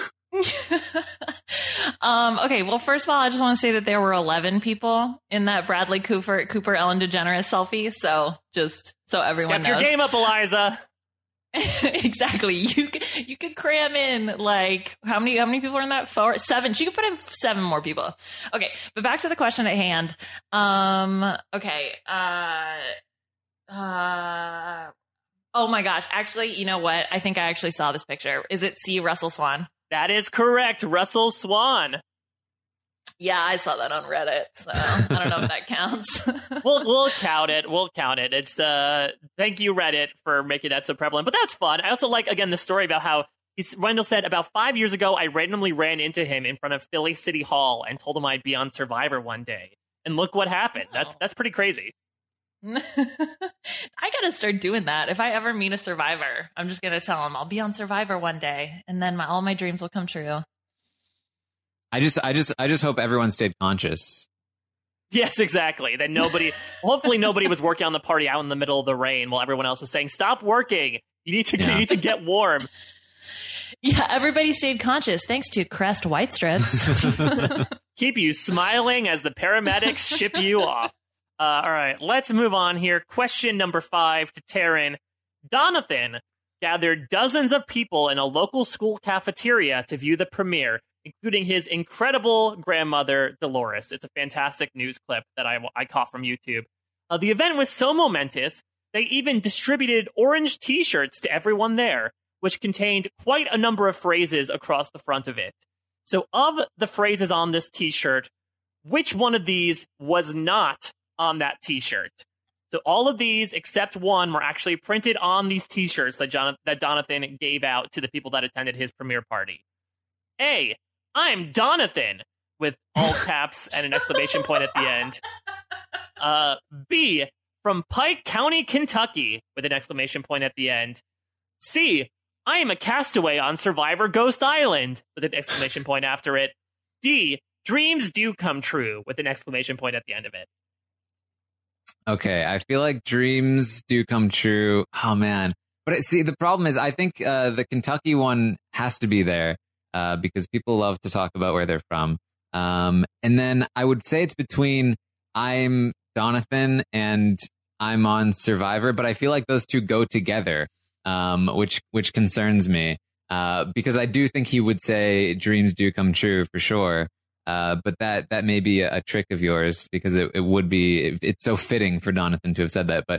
Okay, well, first of all, I just want to say that there were 11 people in that Bradley Cooper Ellen DeGeneres selfie. So just so everyone Step knows. your game up, Eliza. Exactly. You could cram in like how many people are in that? 4, 7. She could put in 7 more people. Okay, but back to the question at hand. Okay. Oh my gosh. Actually, you know what? I think I actually saw this picture. Is it C, Russell Swan? That is correct, Russell Swan. Yeah, I saw that on Reddit, so I don't know if that counts. We'll count it. We'll count it. It's thank you, Reddit, for making that so prevalent. But that's fun. I also like, again, the story about how Randall said, about 5 years ago, I randomly ran into him in front of Philly City Hall and told him I'd be on Survivor one day. And look what happened. That's pretty crazy. I gotta start doing that. If I ever meet a survivor, I'm just gonna tell him I'll be on Survivor one day, and then all my dreams will come true. I just hope everyone stayed conscious. Yes, exactly. That hopefully nobody was working on the party out in the middle of the rain while everyone else was saying, "Stop working. You need to get warm." Yeah, everybody stayed conscious thanks to Crest White Strips. Keep you smiling as the paramedics ship you off. All right, let's move on here. Question number 5 to Taryn. Donathan gathered dozens of people in a local school cafeteria to view the premiere, including his incredible grandmother, Dolores. It's a fantastic news clip that I caught from YouTube. The event was so momentous, they even distributed orange T-shirts to everyone there, which contained quite a number of phrases across the front of it. So of the phrases on this T-shirt, which one of these was not on that T-shirt? So all of these, except one, were actually printed on these T-shirts that Donathan gave out to the people that attended his premiere party. A, I'm Donathan, with all caps and an exclamation point at the end. B, from Pike County, Kentucky, with an exclamation point at the end. C, I am a castaway on Survivor Ghost Island, with an exclamation point after it. D, dreams do come true, with an exclamation point at the end of it. Okay, I feel like dreams do come true. Oh, man. But see, the problem is I think the Kentucky one has to be there because people love to talk about where they're from. And then I would say it's between I'm Donathan and I'm on Survivor, but I feel like those two go together, which concerns me because I do think he would say dreams do come true for sure. But that may be a trick of yours because it would be, it's so fitting for Donathan to have said that. But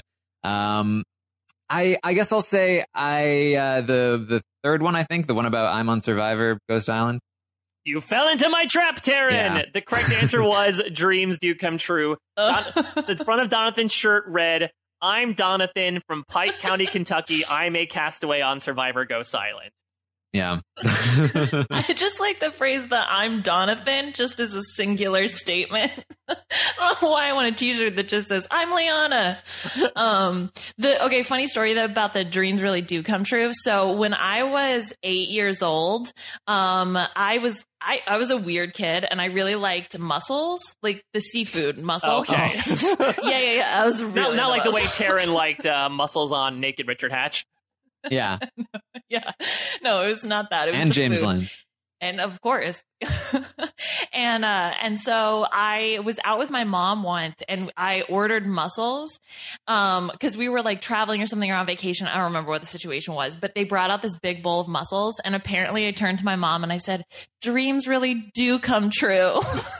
I guess I'll say the third one, I think, the one about I'm on Survivor Ghost Island. You fell into my trap, Taryn! Yeah. The correct answer was dreams do come true. The front of Donathan's shirt read, I'm Donathan from Pike County, Kentucky. I'm a castaway on Survivor Ghost Island. Yeah. I just like the phrase that I'm Donathan just as a singular statement. I don't know why I want a t-shirt that just says I'm Liana. Funny story about the dreams really do come true. So when I was 8 years old, I was a weird kid and I really liked mussels, like the seafood mussels. Okay. Yeah. I was really not like the way Taryn liked mussels on Naked Richard Hatch. Yeah. Yeah. No, it was not that. It was and James food. Lynn. And of course. and so I was out with my mom once and I ordered mussels because we were like traveling or something or on vacation. I don't remember what the situation was, but they brought out this big bowl of mussels. And apparently I turned to my mom and I said, dreams really do come true.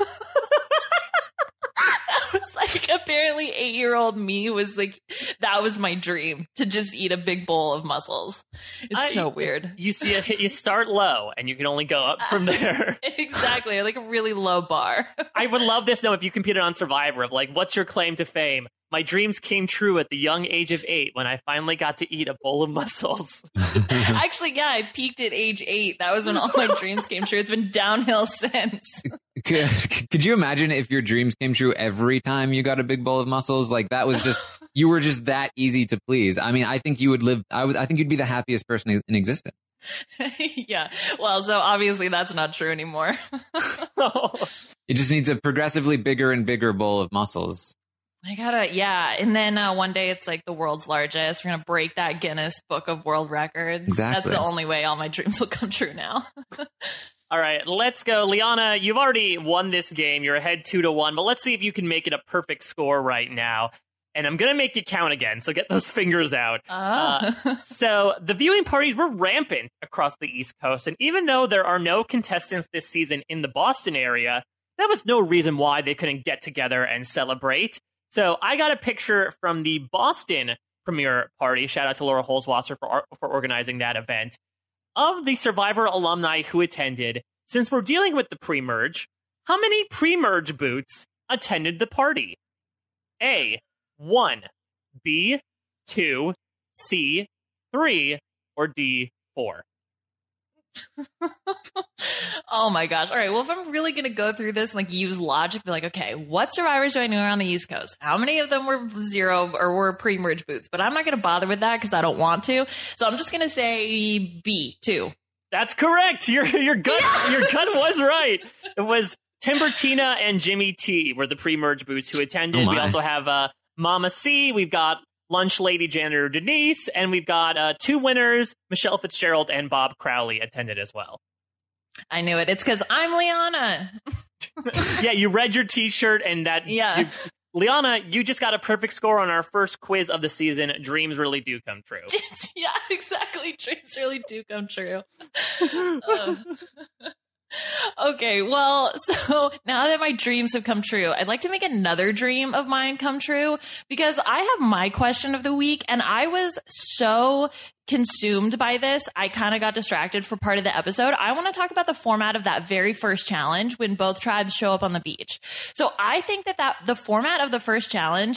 Like apparently 8-year-old me was like, that was my dream to just eat a big bowl of mussels. It's so weird. You see you start low and you can only go up from there. Exactly. Like a really low bar. I would love this though if you competed on Survivor of like, what's your claim to fame? My dreams came true at the young age of 8 when I finally got to eat a bowl of mussels. Actually, yeah, I peaked at age 8. That was when all my dreams came true. It's been downhill since. Could you imagine if your dreams came true every time you got a big bowl of mussels? Like that was just, you were just that easy to please. I mean, I think you would live, I think you'd be the happiest person in existence. Yeah. Well, so obviously that's not true anymore. It just needs a progressively bigger and bigger bowl of mussels. Yeah. And then one day it's like the world's largest. We're going to break that Guinness Book of World Records. Exactly. That's the only way all my dreams will come true now. All right, let's go. Liana, you've already won this game. You're ahead 2-1, but let's see if you can make it a perfect score right now. And I'm going to make you count again, so get those fingers out. So the viewing parties were rampant across the East Coast, and even though there are no contestants this season in the Boston area, that was no reason why they couldn't get together and celebrate. So I got a picture from the Boston premiere party. Shout out to Laura Holzwasser for organizing that event. Of the Survivor alumni who attended, since we're dealing with the pre-merge, how many pre-merge boots attended the party? A, 1, B, 2, C, 3, or D, 4? Oh my gosh. All right. Well, if I'm really going to go through this and like use logic, be like, okay, what survivors do I know around the East Coast? How many of them were zero or were pre-merge boots? But I'm not going to bother with that because I don't want to. So I'm just going to say B, 2. That's correct. Your gut was right. It was Timbertina and Jimmy T were the pre-merge boots who attended. We also have Mama C. We've got Lunch Lady Janitor Denise, and we've got 2 winners, Michelle Fitzgerald and Bob Crowley attended as well. I knew it. It's because I'm Liana. Yeah, you read your T-shirt and that. Yeah. Liana, you just got a perfect score on our first quiz of the season. Dreams really do come true. Yeah, exactly. Dreams really do come true. Okay, well, so now that my dreams have come true, I'd like to make another dream of mine come true because I have my question of the week and I was so consumed by this, I kind of got distracted for part of the episode. I want to talk about the format of that very first challenge when both tribes show up on the beach. So I think that the format of the first challenge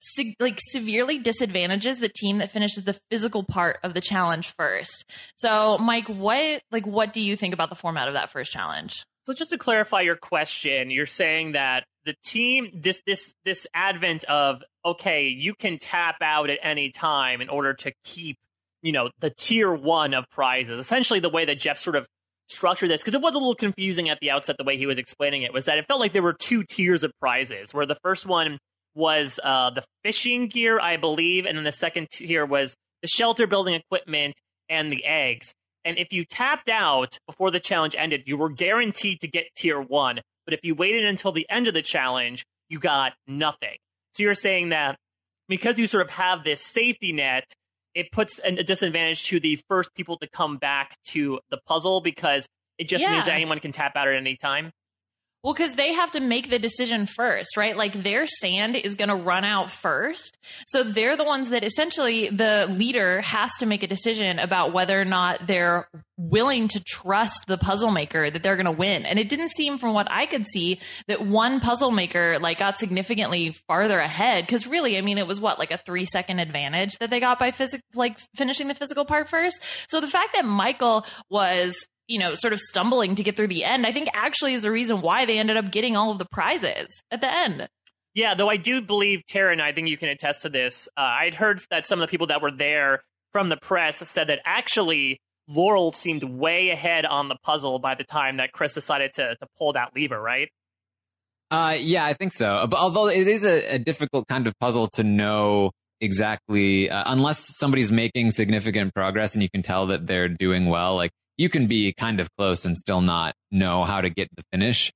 severely disadvantages the team that finishes the physical part of the challenge first. So Mike, what do you think about the format of that first challenge? So just to clarify your question, you're saying that the team, this advent of, okay, you can tap out at any time in order to keep, the tier 1 of prizes. Essentially the way that Jeff sort of structured this, because it was a little confusing at the outset the way he was explaining it, was that it felt like there were 2 tiers of prizes, where the first one was the fishing gear, I believe, and then the second tier was the shelter building equipment and the eggs. And if you tapped out before the challenge ended, you were guaranteed to get tier 1. But if you waited until the end of the challenge, you got nothing. So you're saying that because you sort of have this safety net, it puts a disadvantage to the first people to come back to the puzzle because it just means that anyone can tap out at any time. Well, because they have to make the decision first, right? Like their sand is going to run out first. So they're the ones that essentially the leader has to make a decision about whether or not they're willing to trust the puzzle maker that they're going to win. And it didn't seem from what I could see that one puzzle maker got significantly farther ahead. Because really, I mean, it was like a 3-second advantage that they got by finishing the physical part first. So the fact that Michael was sort of stumbling to get through the end, I think actually is the reason why they ended up getting all of the prizes at the end. Yeah, though I do believe, Tara, and I think you can attest to this, I'd heard that some of the people that were there from the press said that actually Laurel seemed way ahead on the puzzle by the time that Chris decided to pull that lever, right? Yeah, I think so. But although it is a difficult kind of puzzle to know exactly, unless somebody's making significant progress and you can tell that they're doing well, you can be kind of close and still not know how to get the finish.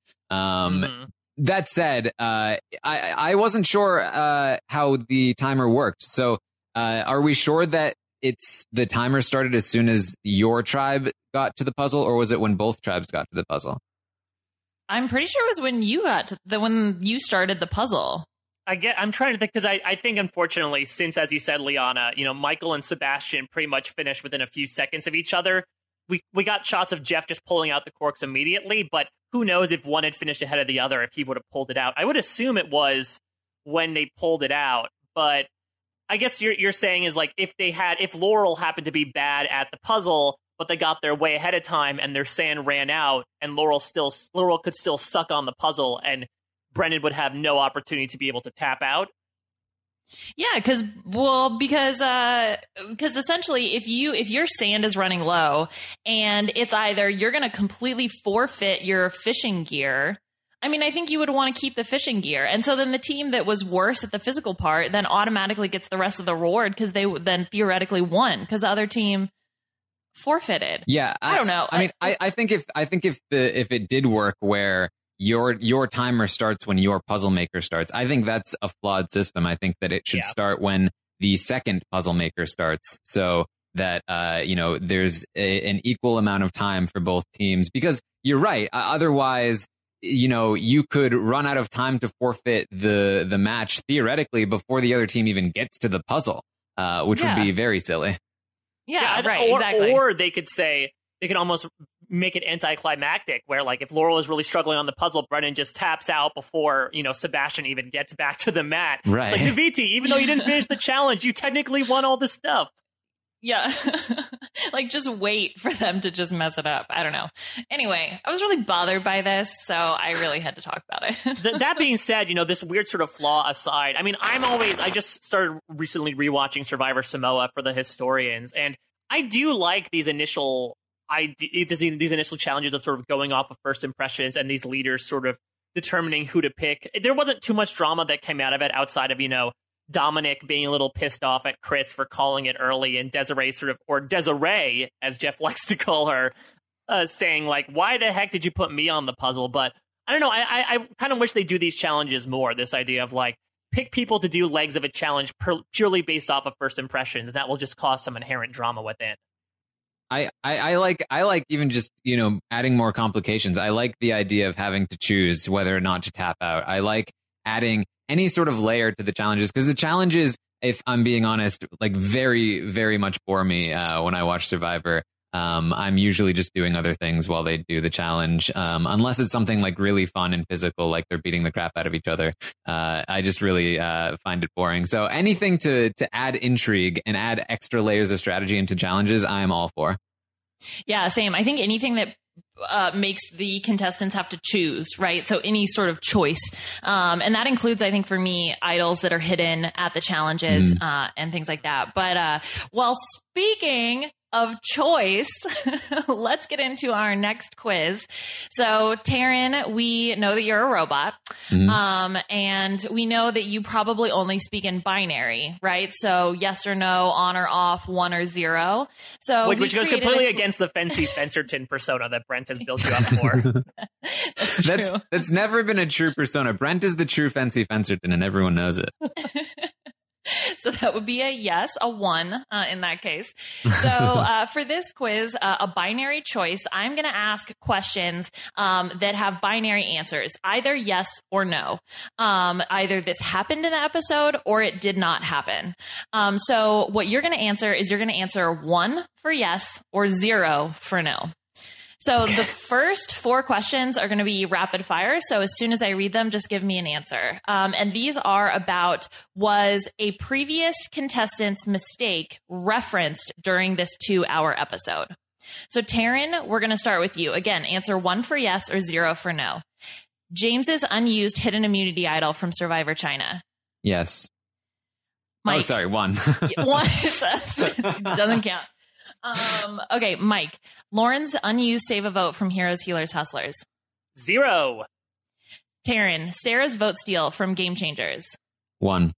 That said, I wasn't sure how the timer worked. So are we sure that the timer started as soon as your tribe got to the puzzle, or was it when both tribes got to the puzzle? I'm pretty sure it was when you got to when you started the puzzle. I'm trying to think, because I think, unfortunately, since, as you said, Liana, Michael and Sebastian pretty much finished within a few seconds of each other. We got shots of Jeff just pulling out the corks immediately, but who knows if one had finished ahead of the other, if he would have pulled it out. I would assume it was when they pulled it out, but I guess you're saying is if Laurel happened to be bad at the puzzle, but they got there way ahead of time and their sand ran out, and Laurel could still suck on the puzzle, and Brendan would have no opportunity to be able to tap out. Yeah, because essentially if your sand is running low and it's either you're going to completely forfeit your fishing gear. I mean, I think you would want to keep the fishing gear. And so then the team that was worse at the physical part then automatically gets the rest of the reward because they then theoretically won because the other team forfeited. Yeah, I don't know. I think if it did work where your timer starts when your puzzle maker starts, I think that's a flawed system. I think that it should start when the second puzzle maker starts, so that there's an equal amount of time for both teams. Because you're right, otherwise you could run out of time to forfeit the match theoretically before the other team even gets to the puzzle, which would be very silly. Yeah, right, exactly. Or they could almost make it anticlimactic, where if Laurel is really struggling on the puzzle, Brennan just taps out before Sebastian even gets back to the mat. Right. Naviti, even though you didn't finish the challenge, you technically won all this stuff. Yeah. Like, just wait for them to just mess it up. I don't know. Anyway, I was really bothered by this, so I really had to talk about it. That being said, this weird sort of flaw aside, I mean, I just started recently rewatching Survivor Samoa for the historians, and I do like these initial challenges of sort of going off of first impressions and these leaders sort of determining who to pick. There wasn't too much drama that came out of it outside of, Dominic being a little pissed off at Chris for calling it early, and Desiree Desiree, as Jeff likes to call her, saying, like, why the heck did you put me on the puzzle? But I don't know. I kind of wish they do these challenges more. This idea of, like, pick people to do legs of a challenge purely based off of first impressions, and that will just cause some inherent drama within. I like even just, adding more complications. I like the idea of having to choose whether or not to tap out. I like adding any sort of layer to the challenges, because the challenges, if I'm being honest, like very, very much bore me when I watch Survivor. I'm usually just doing other things while they do the challenge, unless it's something like really fun and physical, like they're beating the crap out of each other. I just really find it boring. So anything to add intrigue and add extra layers of strategy into challenges, I'm all for. Yeah, same. I think anything that makes the contestants have to choose, right? So any sort of choice. And that includes, I think, for me, idols that are hidden at the challenges and things like that. But well, speaking of choice, let's get into our next quiz. So, Taryn, we know that you're a robot. And we know that you probably only speak in binary, right? So yes or no, on or off, 1 or 0. So which goes completely against the Fancy Fencerton persona that Brent has built you up for. That's never been a true persona. Brent is the true Fancy Fencerton, and everyone knows it. So that would be a yes, a 1 in that case. So for this quiz, a binary choice, I'm going to ask questions that have binary answers, either yes or no. Either this happened in the episode or it did not happen. So what you're going to answer is you're going to answer 1 for yes or 0 for no. So the first 4 questions are going to be rapid fire. So as soon as I read them, just give me an answer. And these are about, was a previous contestant's mistake referenced during this 2-hour episode? So Taryn, we're going to start with you. Again, answer 1 for yes or 0 for no. James's unused hidden immunity idol from Survivor China. Yes. Mike. Oh, sorry, 1. 1 doesn't count. Okay, Mike. Lauren's unused save a vote from Heroes, Healers, Hustlers. 0. Taryn. Sarah's vote steal from Game Changers. 1.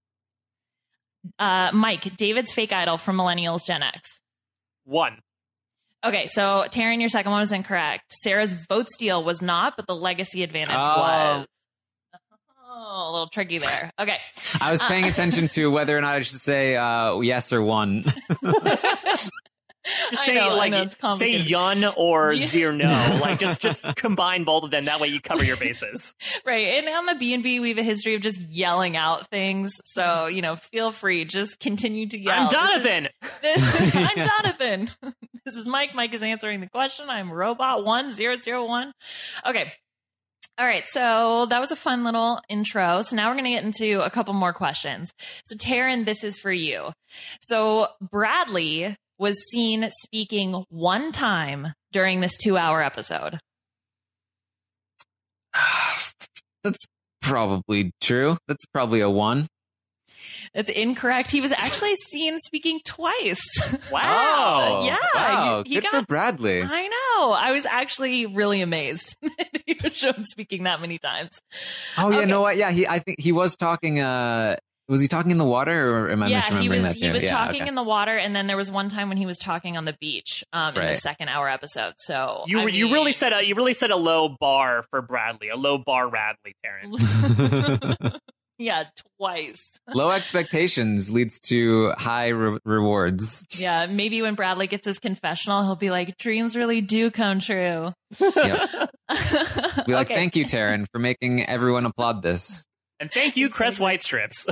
Mike. David's fake idol from Millennials, Gen X. 1. Okay, so Taryn, your second one was incorrect. Sarah's vote steal was not, but the legacy advantage was. Oh, a little tricky there. Okay. I was paying attention to whether or not I should say yes or 1. Just say yun or zero no. Like just combine both of them. That way you cover your bases. Right. And on the B&B, we have a history of just yelling out things. So, feel free. Just continue to yell. I'm Jonathan. I'm Jonathan. This is Mike. Mike is answering the question. I'm Robot 1001. Okay. All right. So that was a fun little intro. So now we're going to get into a couple more questions. So Taryn, this is for you. So Bradley was seen speaking 1 time during this 2-hour episode. That's probably true. That's probably a 1. That's incorrect. He was actually seen speaking twice. Wow. Yeah. Wow. Good for Bradley. I know. I was actually really amazed that he was shown speaking that many times. Oh, yeah. Okay. No, what? Yeah. I think he was talking. Was he talking in the water, or am I misremembering that? He was talking in the water, and then there was one time when he was talking on the beach in the 2nd-hour episode. So you really set a low bar for Bradley, a low bar Radley, Taryn. Yeah, twice. Low expectations leads to high rewards. Yeah, maybe when Bradley gets his confessional, he'll be like, "Dreams really do come true." Yep. Be like, "Thank you, Taryn, for making everyone applaud this." And thank you, Cress Whitestrips.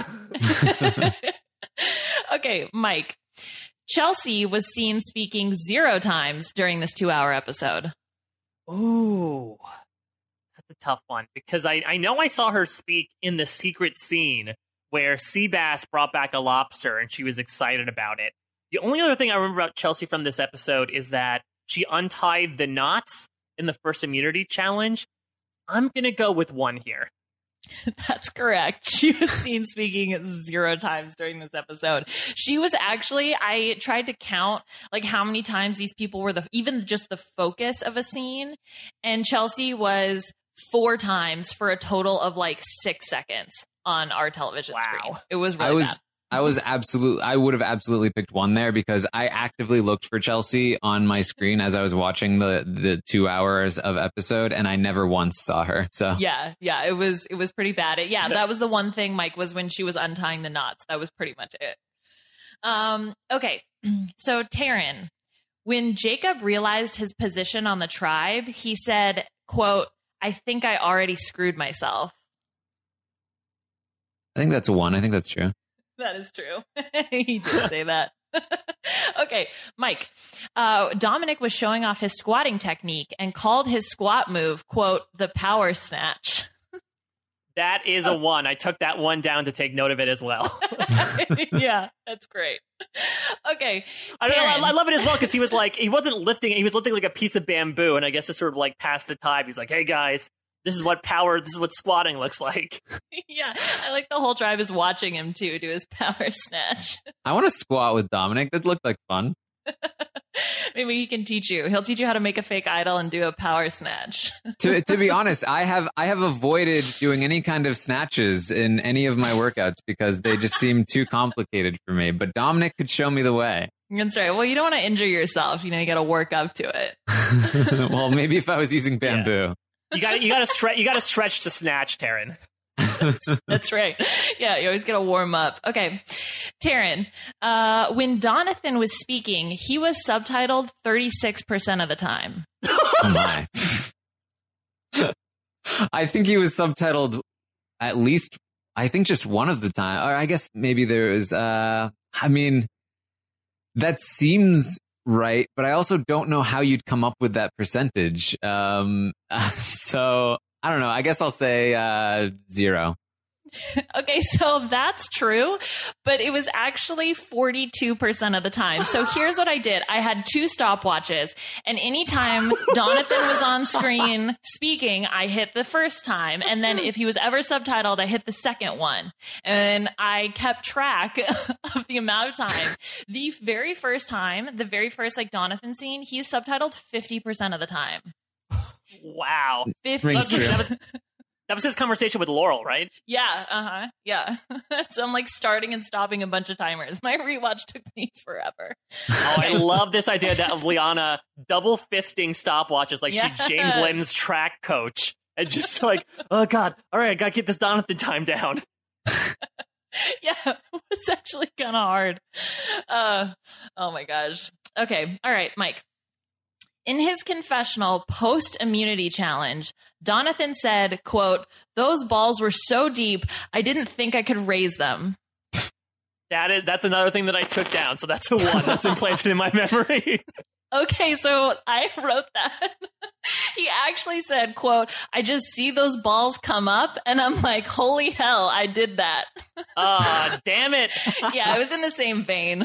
Okay, Mike. Chelsea was seen speaking 0 times during this 2-hour episode. Ooh, that's a tough one, because I know I saw her speak in the secret scene where Seabass brought back a lobster and she was excited about it. The only other thing I remember about Chelsea from this episode is that she untied the knots in the first immunity challenge. I'm going to go with 1 here. That's correct. She was seen speaking 0 times during this episode. She was actually, I tried to count like how many times these people were even just the focus of a scene. And Chelsea was 4 times for a total of like 6 seconds on our television screen. It was really bad. I would have absolutely picked 1 there because I actively looked for Chelsea on my screen as I was watching the 2 hours of episode, and I never once saw her. So yeah, it was pretty bad. That was the one thing, Mike, was when she was untying the knots. That was pretty much it. Okay, so Taryn, when Jacob realized his position on the tribe, he said, quote, "I think I already screwed myself." I think that's a 1. I think that's true. That is true. He did say that. Okay, Mike. Dominic was showing off his squatting technique and called his squat move, quote, "the power snatch." That is a 1. I took that 1 down to take note of it as well. Yeah, that's great. Okay. I love it as well because he wasn't lifting, he was lifting like a piece of bamboo, and I guess to sort of like pass the time, he's like, "Hey guys, this is what squatting looks like." Yeah, I like the whole tribe is watching him too do his power snatch. I want to squat with Dominic. That looked like fun. Maybe he can teach you. He'll teach you how to make a fake idol and do a power snatch. To be honest, I have avoided doing any kind of snatches in any of my workouts because they just seem too complicated for me. But Dominic could show me the way. That's right. Well, you don't want to injure yourself. You got to work up to it. Well, maybe if I was using bamboo. Yeah. You got to stretch to snatch, Taryn. That's right. Yeah, you always got to warm up. Okay, Taryn, when Donathan was speaking, he was subtitled 36% of the time. Oh my. I think he was subtitled at least, I think just one of the time. Or I guess maybe there is, that seems right, but I also don't know how you'd come up with that percentage. So I don't know. I guess I'll say 0. Okay, so that's true, but it was actually 42% of the time. So here's what I did. I had 2 stopwatches, and anytime Donathan was on screen speaking, I hit the first time. And then if he was ever subtitled, I hit the second one. And I kept track of the amount of time. The very first Donathan scene, he's subtitled 50% of the time. Wow. 50%. That was his conversation with Laurel, right? Yeah, yeah. So I'm like starting and stopping a bunch of timers. My rewatch took me forever. Oh, I love this idea of Liana double fisting stopwatches like she's James Lynn's track coach. And just like, oh God, all right, I gotta get this Donathan time down. Yeah, it's actually kind of hard. Oh my gosh. Okay, all right, Mike. In his confessional post-immunity challenge, Donathan said, quote, "Those balls were so deep, I didn't think I could raise them." That's another thing that I took down, so that's a 1 that's implanted in my memory. Okay, so I wrote that. He actually said, quote, "I just see those balls come up," and I'm like, holy hell, I did that. Oh, damn it. Yeah, it was in the same vein.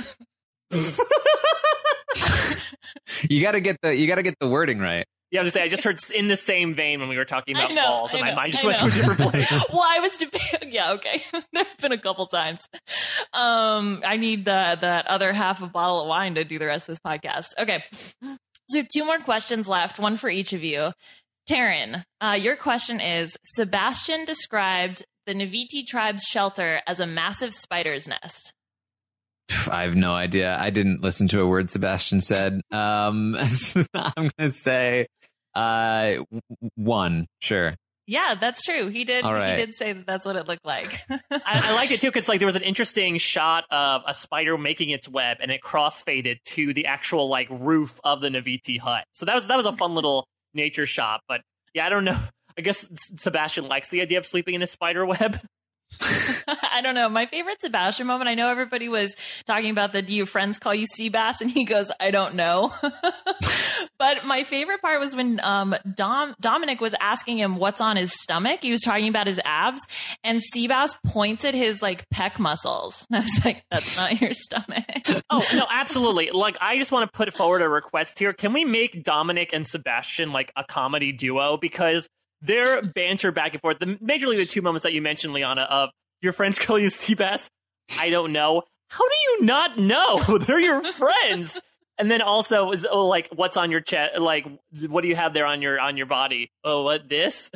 You gotta get the wording right. Yeah, I was just saying, I just heard in the same vein when we were talking about balls, and my mind just went to a know. different place. Well, I was debating. Yeah, okay. There've been a couple times. I need that other half a bottle of wine to do the rest of this podcast. Okay. So we have 2 more questions left, one for each of you. Taryn, your question is, Sebastian described the Naviti tribe's shelter as a massive spider's nest. I have no idea. I didn't listen to a word Sebastian said. I'm going to say 1. Sure. Yeah, that's true. He did. Right. He did say that that's what it looked like. I liked it too because there was an interesting shot of a spider making its web, and it crossfaded to the actual roof of the Naviti hut. So that was a fun little nature shot. But yeah, I don't know. I guess Sebastian likes the idea of sleeping in a spider web. I don't know. My favorite Sebastian moment, I know everybody was talking about do your friends call you Seabass? And he goes, I don't know. But my favorite part was when Dominic was asking him what's on his stomach. He was talking about his abs, and Seabass points at his like pec muscles. And I was like, that's not your stomach. Oh, no, absolutely. Like, I just want to put forward a request here. Can we make Dominic and Sebastian like a comedy duo? Because their banter back and forth, majorly the two moments that you mentioned, Liana, of your friends call you Seabass, I don't know. How do you not know? They're your friends. And then also, like, what's on your chest? Like, what do you have there on your body? Oh, what, this?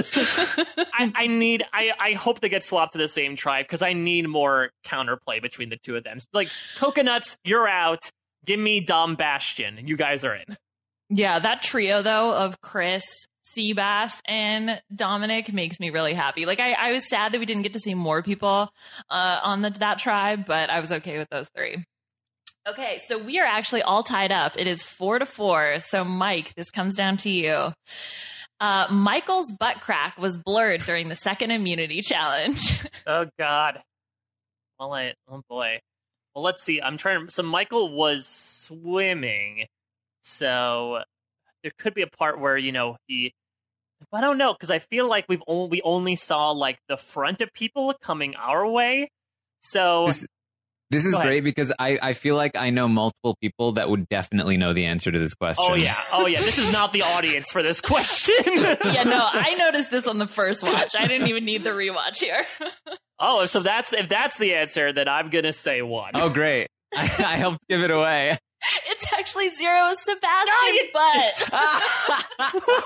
I hope they get swapped to the same tribe, because I need more counterplay between the two of them. Like, Coconuts, you're out. Give me Dom Bastion. You guys are in. Yeah, that trio, though, of Chris, Seabass, and Dominic makes me really happy. Like, I was sad that we didn't get to see more people on that tribe, but I was okay with those three. Okay, so we are actually all tied up. It is 4-4. So, Mike, this comes down to you. Michael's butt crack was blurred during the second immunity challenge. Oh, God. Oh, boy. Well, let's see. So Michael was swimming. So there could be a part where, I don't know, because I feel like we only saw like the front of people coming our way. So this is great, because I feel like I know multiple people that would definitely know the answer to this question. Oh yeah. This is not the audience for this question. Yeah, no, I noticed this on the first watch. I didn't even need the rewatch here. Oh, so if that's the answer, then I'm gonna say one. Oh, great. I helped give it away. It's actually Zero Sebastian's butt.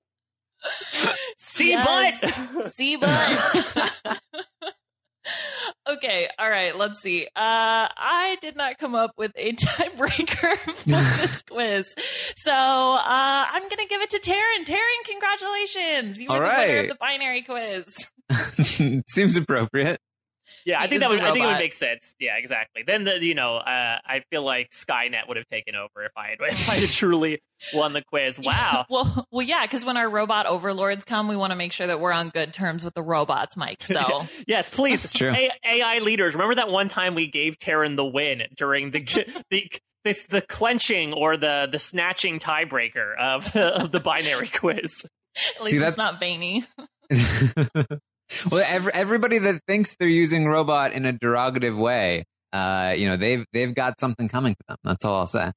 Butt. Okay, all right, let's see. I did not come up with a tiebreaker for this quiz. So I'm going to give it to Taryn. Taryn, congratulations. You were the winner of the binary quiz. Seems appropriate. Yeah, I think it would make sense. Yeah, exactly. Then I feel like Skynet would have taken over if I had truly won the quiz. Wow. well, yeah, because when our robot overlords come, we want to make sure that we're on good terms with the robots, Mike. So yes, please. That's true. AI leaders, remember that one time we gave Taryn the win during the clenching or the snatching tiebreaker of the binary quiz. At least it's not veiny. Well, everybody that thinks they're using robot in a derogative way, they've got something coming to them. That's all I'll say.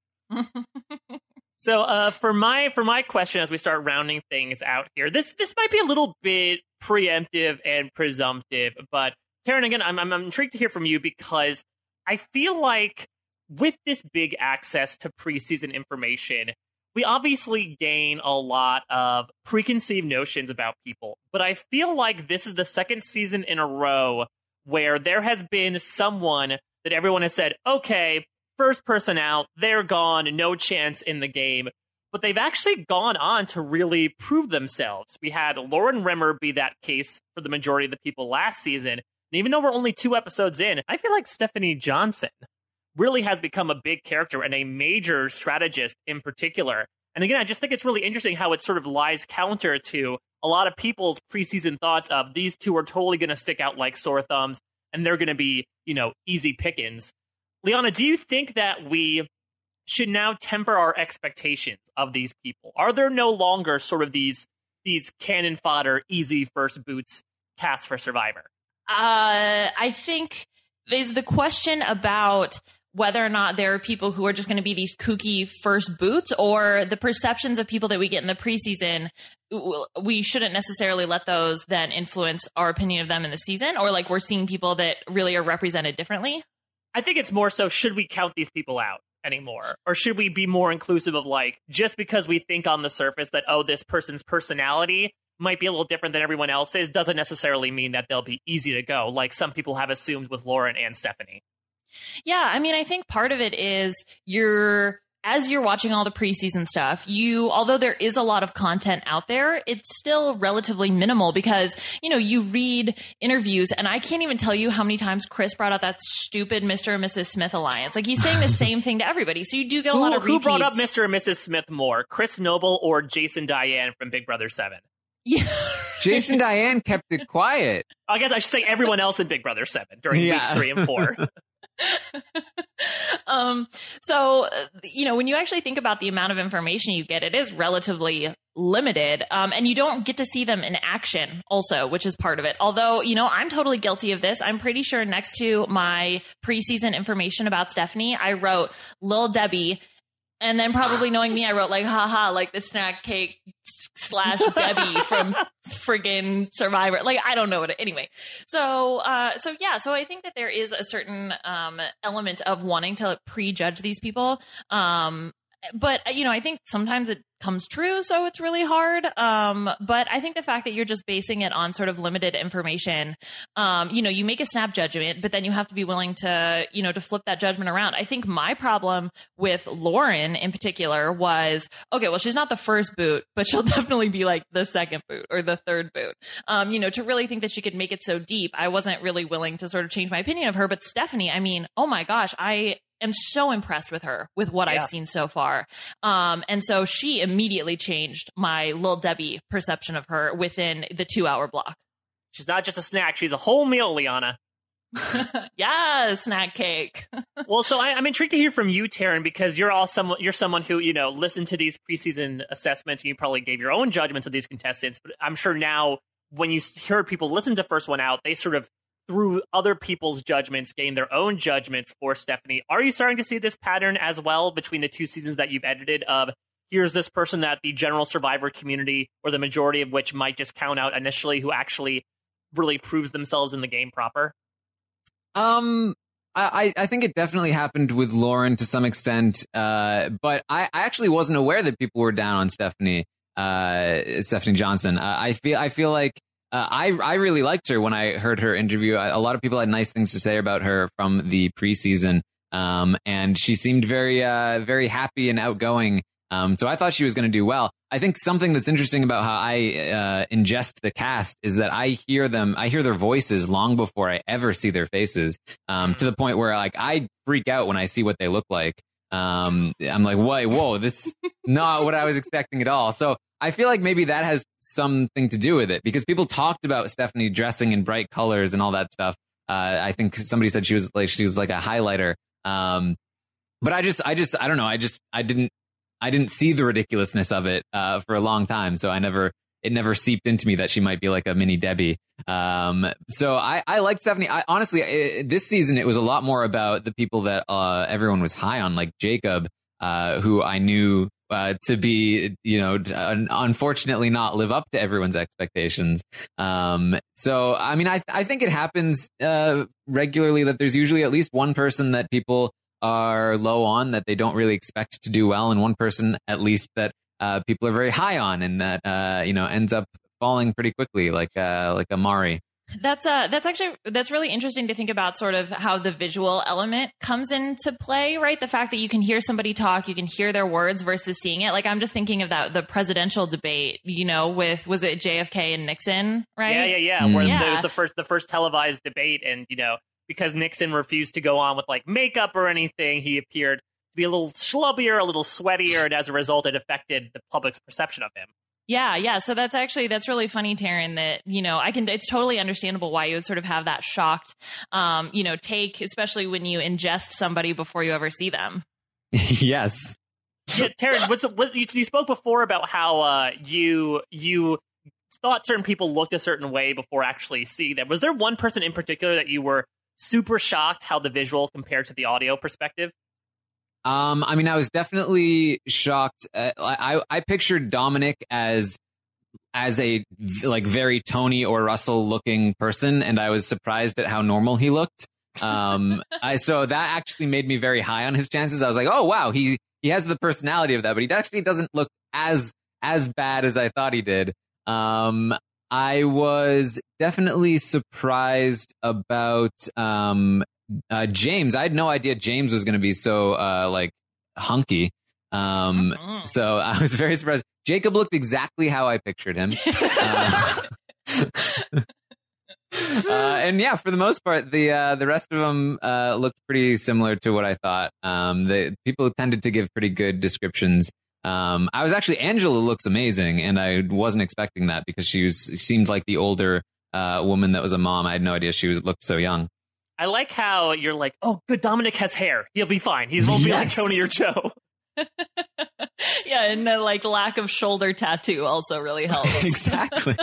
So, for my question, as we start rounding things out here, this might be a little bit preemptive and presumptive, but Taryn, again, I'm intrigued to hear from you, because I feel like with this big access to preseason information, we obviously gain a lot of preconceived notions about people, but I feel like this is the second season in a row where there has been someone that everyone has said, okay, first person out, they're gone, no chance in the game. But they've actually gone on to really prove themselves. We had Lauren Rimmer be that case for the majority of the people last season. And even though we're only 2 episodes in, I feel like Stephanie Johnson really has become a big character and a major strategist in particular. And again, I just think it's really interesting how it sort of lies counter to a lot of people's preseason thoughts of these two are totally going to stick out like sore thumbs and they're going to be, easy pickings. Liana, do you think that we should now temper our expectations of these people? Are there no longer sort of these cannon fodder, easy first boots cast for Survivor? I think there's the question about whether or not there are people who are just going to be these kooky first boots, or the perceptions of people that we get in the preseason, we shouldn't necessarily let those then influence our opinion of them in the season, or like we're seeing people that really are represented differently. I think it's more so, should we count these people out anymore? Or should we be more inclusive of like, just because we think on the surface that, oh, this person's personality might be a little different than everyone else's, doesn't necessarily mean that they'll be easy to go, like some people have assumed with Lauren and Stephanie. Yeah, I mean, I think part of it is as you're watching all the preseason stuff, although there is a lot of content out there, it's still relatively minimal because, you read interviews, and I can't even tell you how many times Chris brought out that stupid Mr. and Mrs. Smith alliance. Like, he's saying the same thing to everybody. So you do get a lot of repeats. Who brought up Mr. and Mrs. Smith more, Chris Noble or Jason Diane from Big Brother 7? Yeah. Jason Diane kept it quiet. I guess I should say everyone else in Big Brother 7 during weeks 3 and 4. So, when you actually think about the amount of information you get, it is relatively limited. And you don't get to see them in action also, which is part of it. Although, I'm totally guilty of this. I'm pretty sure next to my preseason information about Stephanie, I wrote Lil Debbie. And then probably knowing me, I wrote like, haha, like the snack cake / Debbie from friggin' Survivor. Like, I don't know what anyway. So I think that there is a certain element of wanting to prejudge these people. But, I think sometimes it comes true, so it's really hard. But I think the fact that you're just basing it on sort of limited information, you make a snap judgment, but then you have to be willing to, to flip that judgment around. I think my problem with Lauren in particular was, okay, well, she's not the first boot, but she'll definitely be like the second boot or the third boot. To really think that she could make it so deep, I wasn't really willing to sort of change my opinion of her. But Stephanie, I mean, oh my gosh, I am so impressed with her, with what I've seen so far. And so she immediately changed my Lil Debbie perception of her within the 2-hour block. She's not just a snack. She's a whole meal, Liana. Yeah, snack cake. Well, so I'm intrigued to hear from you, Taryn, because you're someone who, listened to these preseason assessments and you probably gave your own judgments of these contestants. But I'm sure now when you heard people listen to First One Out, they sort of through other people's judgments, gain their own judgments for Stephanie. Are you starting to see this pattern as well between the 2 seasons that you've edited of here's this person that the general Survivor community, or the majority of which might just count out initially, who actually really proves themselves in the game proper? I think it definitely happened with Lauren to some extent, but I actually wasn't aware that people were down on Stephanie Johnson. I feel like I really liked her when I heard her interview. A lot of people had nice things to say about her from the preseason, and she seemed very happy and outgoing. So I thought she was going to do well. I think something that's interesting about how I ingest the cast is that I hear their voices long before I ever see their faces, to the point where like I freak out when I see what they look like. I'm like, whoa, this is not what I was expecting at all. So I feel like maybe that has something to do with it, because people talked about Stephanie dressing in bright colors and all that stuff. I think somebody said she was like a highlighter. But I don't know. I didn't see the ridiculousness of it for a long time. So it never seeped into me that she might be like a mini Debbie. So I liked Stephanie. Honestly, this season, it was a lot more about the people that everyone was high on, like Jacob, who I knew to be, unfortunately not live up to everyone's expectations. So, I mean, I think it happens regularly that there's usually at least one person that people are low on, that they don't really expect to do well, and one person at least that people are very high on, and that ends up falling pretty quickly, like Amari. That's really interesting to think about, sort of how the visual element comes into play, right? The fact that you can hear somebody talk, you can hear their words versus seeing it. Like, I'm just thinking of the presidential debate, was it JFK and Nixon, right? Yeah. Where there was the first televised debate, and because Nixon refused to go on with like makeup or anything, he appeared to be a little schlubbier, a little sweatier, and as a result, it affected the public's perception of him. Yeah. So that's really funny, Taryn, that, it's totally understandable why you would sort of have that shocked, take, especially when you ingest somebody before you ever see them. Yes. Yeah, Taryn, you spoke before about how you thought certain people looked a certain way before actually seeing them. Was there one person in particular that you were super shocked how the visual compared to the audio perspective? I mean, I was definitely shocked. I pictured Dominic as a like very Tony or Russell looking person, and I was surprised at how normal he looked. So that actually made me very high on his chances. I was like, oh wow, he has the personality of that, but he actually doesn't look as bad as I thought he did. I was definitely surprised about James. I had no idea James was going to be so hunky. So I was very surprised. Jacob looked exactly how I pictured him. And yeah, for the most part, the rest of them looked pretty similar to what I thought. The people tended to give pretty good descriptions. Angela looks amazing, and I wasn't expecting that because she seemed like the older woman that was a mom. I had no idea she looked so young. I like how you're like, oh, good, Dominic has hair. He'll be fine. He won't be like Tony or Joe. Yeah, and the like lack of shoulder tattoo also really helps. Exactly.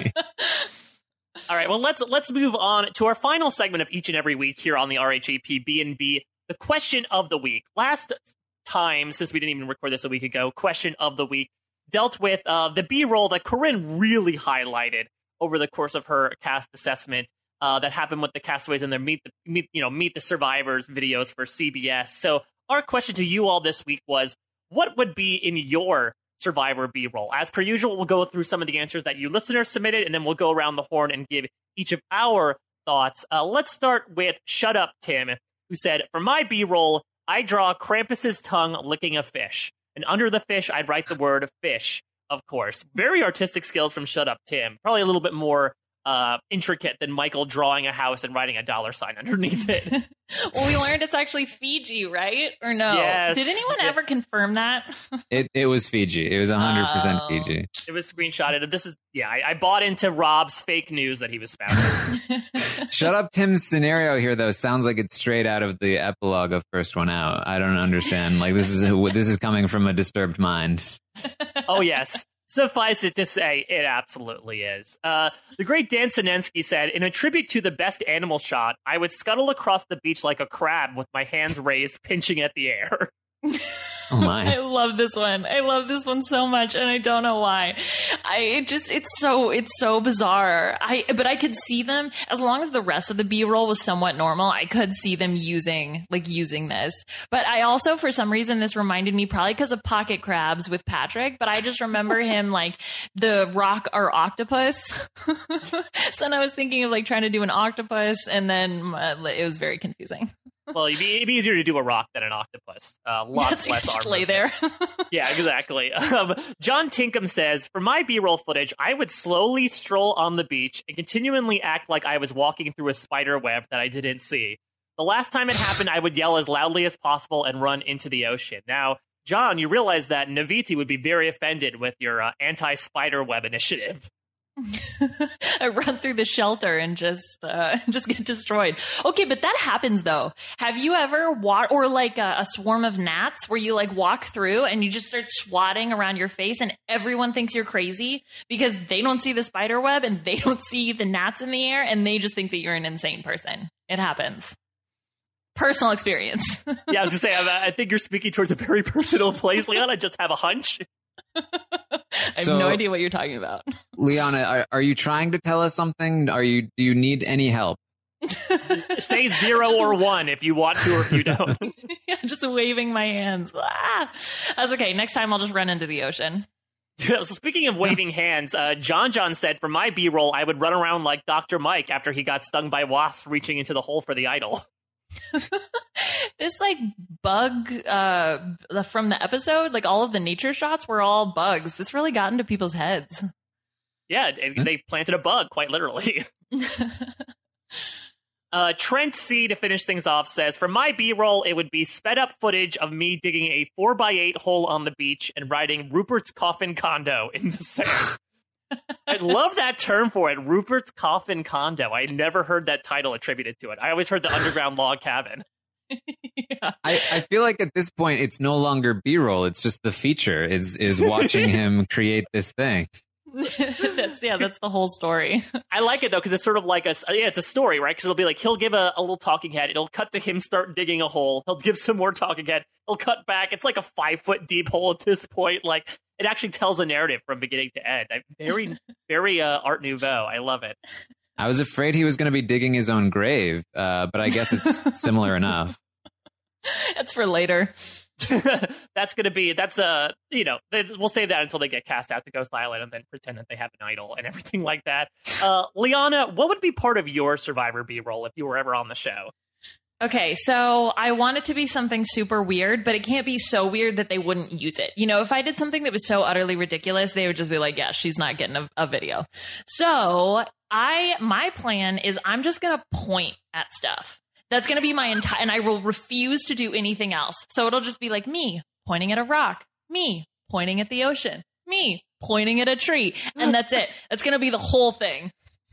All right, well, let's move on to our final segment of each and every week here on the RHAP B&B, the question of the week. Last time, since we didn't even record this a week ago, question of the week dealt with the B-roll that Corinne really highlighted over the course of her cast assessment that happened with the castaways and their Meet the Survivors videos for CBS. So our question to you all this week was, what would be in your Survivor B-roll? As per usual, we'll go through some of the answers that you listeners submitted, and then we'll go around the horn and give each of our thoughts. Let's start with Shut Up Tim, who said, for my B-roll, I draw Krampus's tongue licking a fish. And under the fish, I'd write the word fish, of course. Very artistic skills from Shut Up Tim. Probably a little bit more intricate than Michael drawing a house and writing a $sign underneath it. Well, we learned it's actually Fiji, right? Or no? Yes. Did anyone ever confirm that? It was Fiji. It was 100% Fiji. It was screenshotted. This is, I bought into Rob's fake news that he was spouting. Shut Up Tim's scenario here, though, sounds like it's straight out of the epilogue of First One Out. I don't understand. Like, this is coming from a disturbed mind. Oh, yes. Suffice it to say, it absolutely is. The great Dan Sinensky said, in a tribute to the best animal shot, I would scuttle across the beach like a crab with my hands raised, pinching at the air. Oh my. I love this one. I love this one so much, and I don't know why. It's so bizarre. But I could see them, as long as the rest of the B-roll was somewhat normal, I could see them using this. But I also, for some reason, this reminded me, probably because of Pocket Crabs with Patrick, but I just remember him like the rock or octopus. So then I was thinking of like trying to do an octopus, and then it was very confusing. Well, it'd be easier to do a rock than an octopus. Lots less armor. Lay there. Yeah, exactly. John Tinkham says, for my B-roll footage, I would slowly stroll on the beach and continually act like I was walking through a spider web that I didn't see. The last time it happened, I would yell as loudly as possible and run into the ocean. Now, John, you realize that Naviti would be very offended with your anti-spider web initiative. I run through the shelter and just get destroyed. Okay, but that happens though. Have you ever or like a swarm of gnats where you like walk through and you just start swatting around your face and everyone thinks you're crazy because they don't see the spider web and they don't see the gnats in the air and they just think that you're an insane person. It happens. Personal experience. Yeah, I was gonna say, I think you're speaking towards a very personal place, Leon. I just have a hunch. I have no idea what you're talking about. Liana, are you trying to tell us something? Do you need any help? Say 0 or 1 if you want to or if you don't. Yeah, just waving my hands. Ah! That's okay. Next time I'll just run into the ocean. So speaking of waving hands, John said, for my B-roll, I would run around like Dr. Mike after he got stung by wasps reaching into the hole for the idol. This like bug from the episode, like all of the nature shots were all bugs. This really got into people's heads. Yeah, they planted a bug, quite literally. Trent C, to finish things off, says, for my B-roll, it would be sped up footage of me digging a 4x8 hole on the beach and writing Rupert's Coffin Condo in the sand. I love that term for it, Rupert's Coffin Condo. I never heard that title attributed to it. I always heard the underground log cabin. Yeah. I feel like at this point, it's no longer B-roll. It's just the feature is watching him create this thing. That's the whole story. I like it though, because it's sort of like it's a story, right? Because it'll be like, he'll give a little talking head. It'll cut to him start digging a hole. He'll give some more talking head. He'll cut back. It's like a 5-foot deep hole at this point. Like, it actually tells a narrative from beginning to end. Very, very Art Nouveau. I love it. I was afraid he was going to be digging his own grave, but I guess it's similar enough. That's for later. We'll save that until they get cast out to Ghost Island and then pretend that they have an idol and everything like that. Liana, what would be part of your Survivor B-roll if you were ever on the show? Okay, so I want it to be something super weird, but it can't be so weird that they wouldn't use it. You know, if I did something that was so utterly ridiculous, they would just be like, yeah, she's not getting a video. So my plan is I'm just going to point at stuff. That's going to be my entire, and I will refuse to do anything else. So it'll just be like me pointing at a rock, me pointing at the ocean, me pointing at a tree, and that's it. That's going to be the whole thing.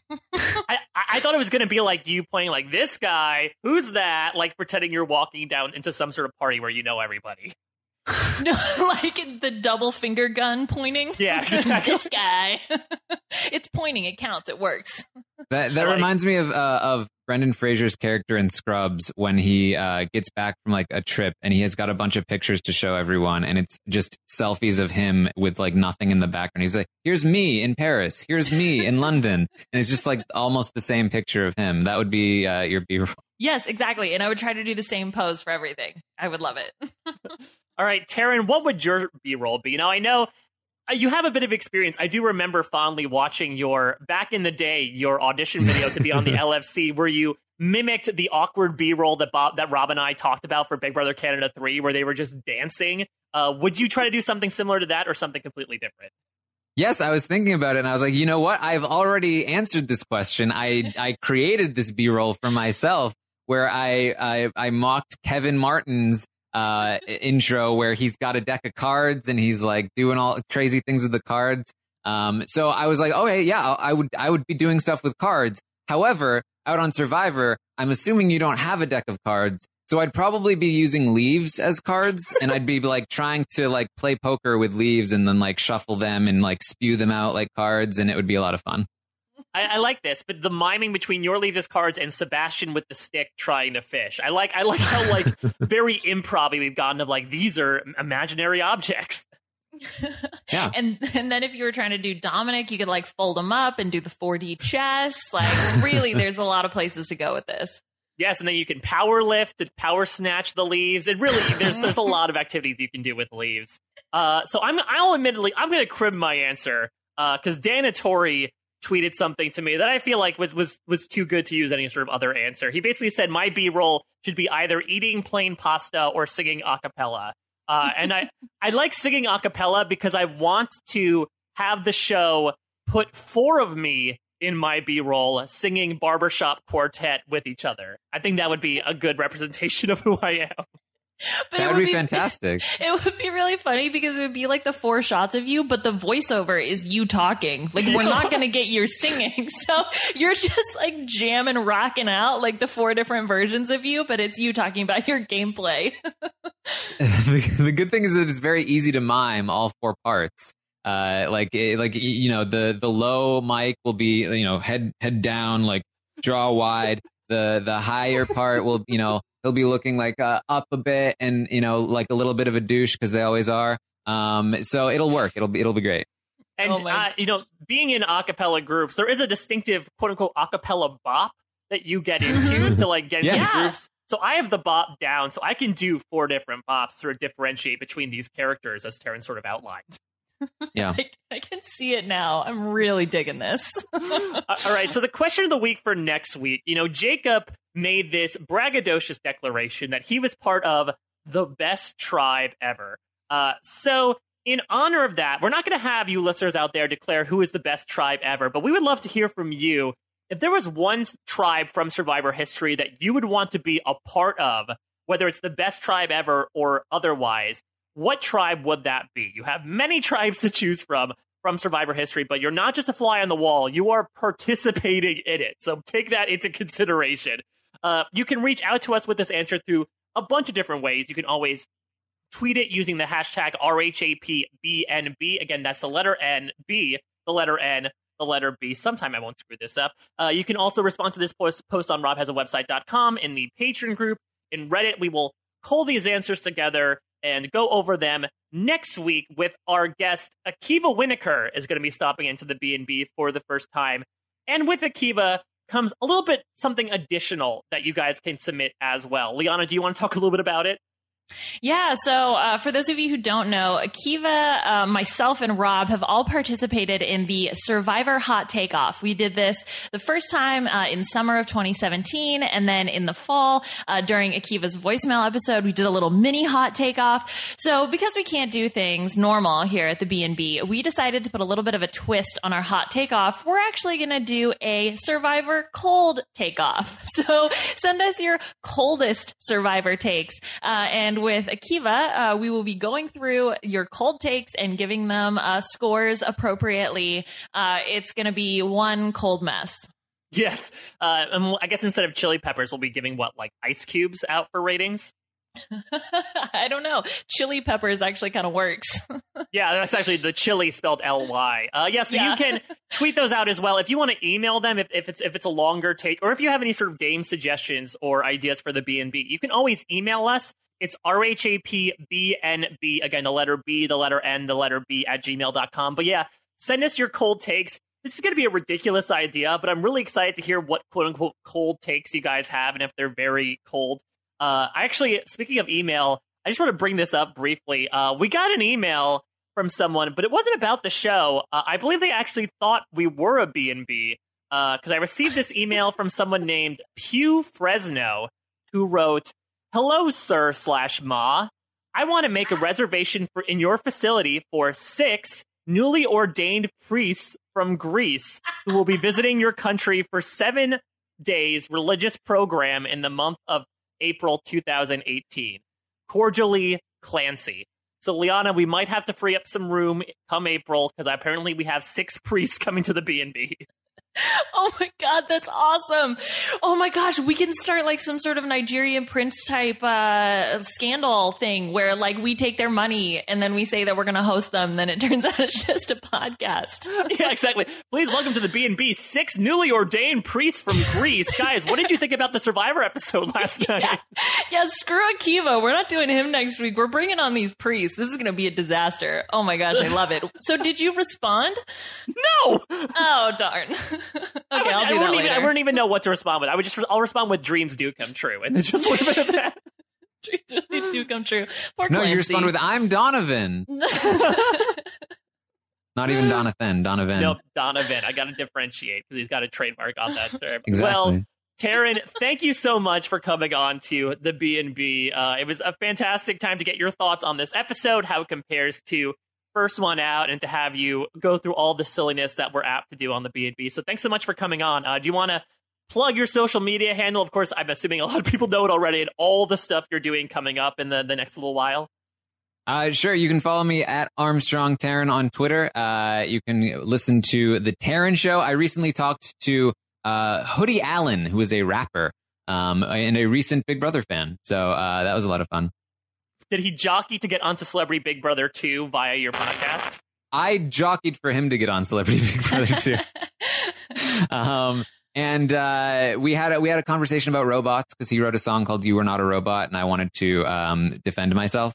I thought it was going to be like you playing like this guy, who's that, like pretending you're walking down into some sort of party where you know everybody. No, like the double finger gun pointing. Yeah, exactly. This guy. It's pointing. It counts. It works. That reminds me of Brendan Fraser's character in Scrubs when he gets back from like a trip and he has got a bunch of pictures to show everyone, and it's just selfies of him with like nothing in the background. He's like, here's me in Paris, here's me in London, and it's just like almost the same picture of him. That would be your B-roll. Yes, exactly. And I would try to do the same pose for everything. I would love it. All right, Taryn, what would your B-roll be? Now, I know you have a bit of experience. I do remember fondly watching back in the day, your audition video to be on the LFC, where you mimicked the awkward B-roll that Rob and I talked about for Big Brother Canada 3, where they were just dancing. Would you try to do something similar to that or something completely different? Yes, I was thinking about it, and I was like, you know what? I've already answered this question. I created this B-roll for myself, where I mocked Kevin Martin's intro, where he's got a deck of cards and he's like doing all crazy things with the cards. So I was like, oh, hey, yeah, I would be doing stuff with cards. However, out on Survivor, I'm assuming you don't have a deck of cards. So I'd probably be using leaves as cards, and I'd be like trying to like play poker with leaves and then like shuffle them and like spew them out like cards, and it would be a lot of fun. I like this, but the miming between your leaves as cards and Sebastian with the stick trying to fish. I like how like very improv-y we've gotten of like, these are imaginary objects. Yeah. And then if you were trying to do Dominic, you could like fold them up and do the 4D chess. Like really, there's a lot of places to go with this. Yes, and then you can power lift and power snatch the leaves. It really, there's a lot of activities you can do with leaves. So I'll admittedly, I'm going to crib my answer because Dana Torrey tweeted something to me that I feel like was too good to use any sort of other answer. He basically said my B-roll should be either eating plain pasta or singing a cappella. And I like singing a cappella because I want to have the show put 4 of me in my B-roll singing barbershop quartet with each other. I think that would be a good representation of who I am. But that would be fantastic. It would be really funny because it would be like the 4 shots of you, but the voiceover is you talking. Like, we're not going to get your singing. So you're just like jamming, rocking out like the 4 different versions of you, but it's you talking about your gameplay. The good thing is that it's very easy to mime all 4 parts. You know, the low mic will be, you know, head down, like jaw wide. The higher part will, you know, he'll be looking like up a bit and, you know, like a little bit of a douche because they always are. So it'll work. It'll be great. And, you know, being in a cappella groups, there is a distinctive quote unquote a cappella bop that you get into to like get into the groups. So I have the bop down, so I can do 4 different bops to differentiate between these characters as Taryn sort of outlined. Yeah. I can see it now. I'm really digging this. All right. So the question of the week for next week, you know, Jacob made this braggadocious declaration that he was part of the best tribe ever. So in honor of that, we're not going to have you listeners out there declare who is the best tribe ever, but we would love to hear from you. If there was one tribe from Survivor history that you would want to be a part of, whether it's the best tribe ever or otherwise, what tribe would that be? You have many tribes to choose from Survivor history, but you're not just a fly on the wall. You are participating in it. So take that into consideration. You can reach out to us with this answer through a bunch of different ways. You can always tweet it using the hashtag RHAPBNB. Again, that's the letter N, B, the letter N, the letter B. Sometime I won't screw this up. You can also respond to this post on robhasawebsite.com in the Patreon group. In Reddit, we will cull these answers together and go over them next week with our guest. Akiva Winokur is going to be stopping into the B&B for the first time. And with Akiva comes a little bit something additional that you guys can submit as well. Liana, do you want to talk a little bit about it? Yeah, so for those of you who don't know, Akiva, myself, and Rob have all participated in the Survivor Hot Takeoff. We did this the first time in summer of 2017, and then in the fall during Akiva's voicemail episode, we did a little mini Hot Takeoff. So because we can't do things normal here at the B&B, we decided to put a little bit of a twist on our Hot Takeoff. We're actually going to do a Survivor Cold Takeoff. So send us your coldest Survivor takes, and with Akiva, we will be going through your cold takes and giving them scores appropriately. It's going to be one cold mess. Yes. And I guess instead of chili peppers, we'll be giving ice cubes out for ratings? I don't know. Chili peppers actually kind of works. Yeah, that's actually the chili spelled L-Y. So you can tweet those out as well. If you want to email them, if it's a longer take, or if you have any sort of game suggestions or ideas for the B&B, you can always email us. It's RHAPBNB, again, the letter B, the letter N, the letter B at gmail.com. But yeah, send us your cold takes. This is going to be a ridiculous idea, but I'm really excited to hear what quote-unquote cold takes you guys have and if they're very cold. Speaking of email, I just want to bring this up briefly. We got an email from someone, but it wasn't about the show. I believe they actually thought we were a B&B, because I received this email from someone named Pew Fresno, who wrote, "Hello, sir/ma. I want to make a reservation in your facility for 6 newly ordained priests from Greece who will be visiting your country for 7 days religious program in the month of April 2018. Cordially, Clancy." So, Liana, we might have to free up some room come April, because apparently we have 6 priests coming to the B&B. Oh my God, that's awesome. Oh my gosh, we can start some sort of Nigerian prince type scandal thing where we take their money and then we say that we're going to host them. Then it turns out it's just a podcast. Yeah, exactly. Please welcome to the B&B 6 newly ordained priests from Greece. Guys, what did you think about the Survivor episode last night? Yeah, screw Akiva. We're not doing him next week. We're bringing on these priests. This is going to be a disaster. Oh my gosh, I love it. So did you respond? No! Oh, darn. Okay, I'll do that later. I wouldn't even know what to respond with. I'll respond with "dreams do come true," and then just leave it at that. Dreams really do come true. Poor No, Clancy. you respond with "I'm Donovan." Not even Donovan. Donovan. Nope, Donovan. I got to differentiate because he's got a trademark on that term. Exactly. Well, Taryn, thank you so much for coming on to the B&B. It was a fantastic time to get your thoughts on this episode, how it compares to first one out, and to have you go through all the silliness that we're apt to do on the B&B. So thanks so much for coming on. Do you want to plug your social media handle? Of course, I'm assuming a lot of people know it already, and all the stuff you're doing coming up in the next little while. Sure. You can follow me at Armstrong Taryn on Twitter. You can listen to The Taryn Show. I recently talked to Hoodie Allen, who is a rapper and a recent Big Brother fan. So that was a lot of fun. Did he jockey to get onto Celebrity Big Brother 2 via your podcast? I jockeyed for him to get on Celebrity Big Brother 2. And we had a conversation about robots because he wrote a song called "You Were Not a Robot," and I wanted to defend myself.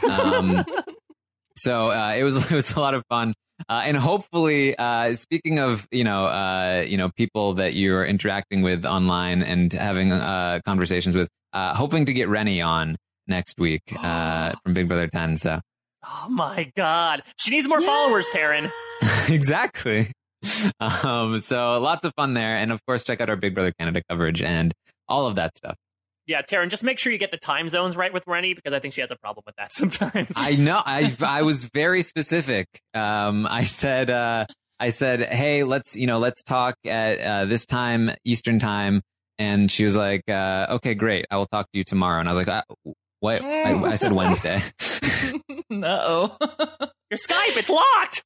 So it was a lot of fun. And hopefully, speaking of people that you're interacting with online and having conversations with, hoping to get Rennie on next week from Big Brother 10. So, oh my God, she needs more followers, Taryn. Exactly. So lots of fun there, and of course, check out our Big Brother Canada coverage and all of that stuff. Yeah, Taryn, just make sure you get the time zones right with Rennie, because I think she has a problem with that sometimes. I know. I was very specific. I said, hey, let's talk at this time, Eastern time. And she was like, okay, great. I will talk to you tomorrow. And I was like, what? I said Wednesday. No. Your Skype, it's locked.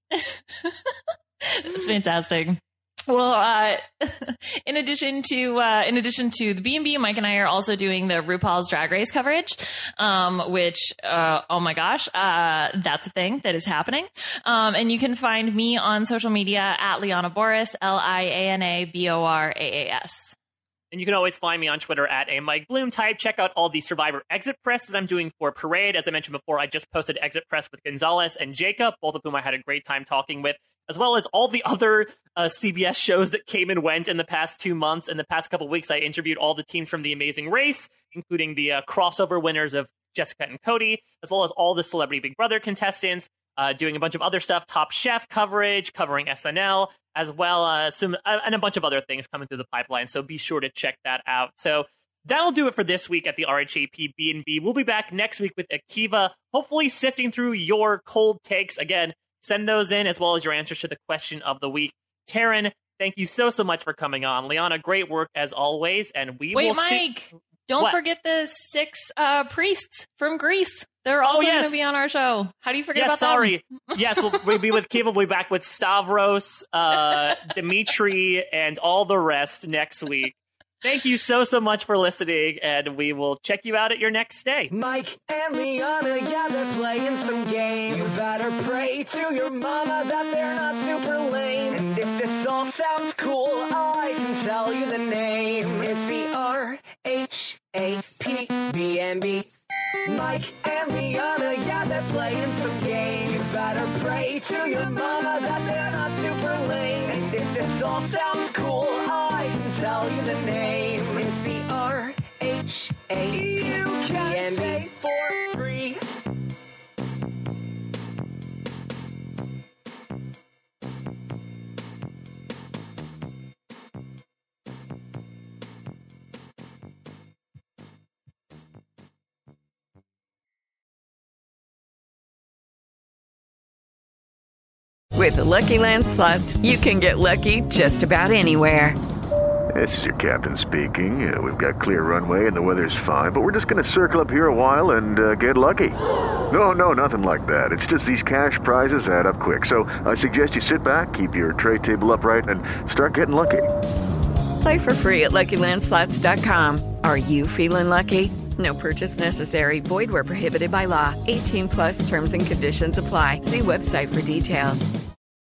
That's fantastic. Well, in addition to the B&B, Mike and I are also doing the RuPaul's Drag Race coverage, which, oh my gosh, that's a thing that is happening. And you can find me on social media at Liana Boras, LianaBoraas. And you can always find me on Twitter at a Mike Bloom type. Check out all the Survivor exit press that I'm doing for Parade. As I mentioned before, I just posted exit press with Gonzalez and Jacob, both of whom I had a great time talking with, as well as all the other CBS shows that came and went in the past 2 months. In the past couple of weeks, I interviewed all the teams from The Amazing Race, including the crossover winners of Jessica and Cody, as well as all the Celebrity Big Brother contestants, doing a bunch of other stuff, Top Chef coverage, covering SNL, as well as and a bunch of other things coming through the pipeline. So be sure to check that out. So that'll do it for this week at the RHAP B&B. We'll be back next week with Akiva, hopefully sifting through your cold takes. Again, send those in, as well as your answers to the question of the week. Taryn, thank you so much for coming on. Liana, great work as always. And we will Mike. Don't What? forget the 6 priests from Greece. They're also going yes. to be on our show. How do you forget Yes, about sorry. them? Yes, we'll be with Kiva. We'll be back with Stavros, Dimitri, and all the rest next week. Thank you so much for listening, and we will check you out at your next stay. Mike and Liana, yeah, they're playing some games. You better pray to your mama that they're not super lame. And if this all sounds cool, I can tell you the name. It's the RHAPBNB. Mike and Liana, yeah, they're playing some games. You better pray to your mama that they're not super lame. And if this all sounds cool, I can tell you the name. It's the RHAPBNB. You can say for free. With the Lucky Land Slots, you can get lucky just about anywhere. This is your captain speaking. We've got clear runway and the weather's fine, but we're just going to circle up here a while and get lucky. No, nothing like that. It's just these cash prizes add up quick. So I suggest you sit back, keep your tray table upright, and start getting lucky. Play for free at LuckyLandSlots.com. Are you feeling lucky? No purchase necessary. Void where prohibited by law. 18+ terms and conditions apply. See website for details.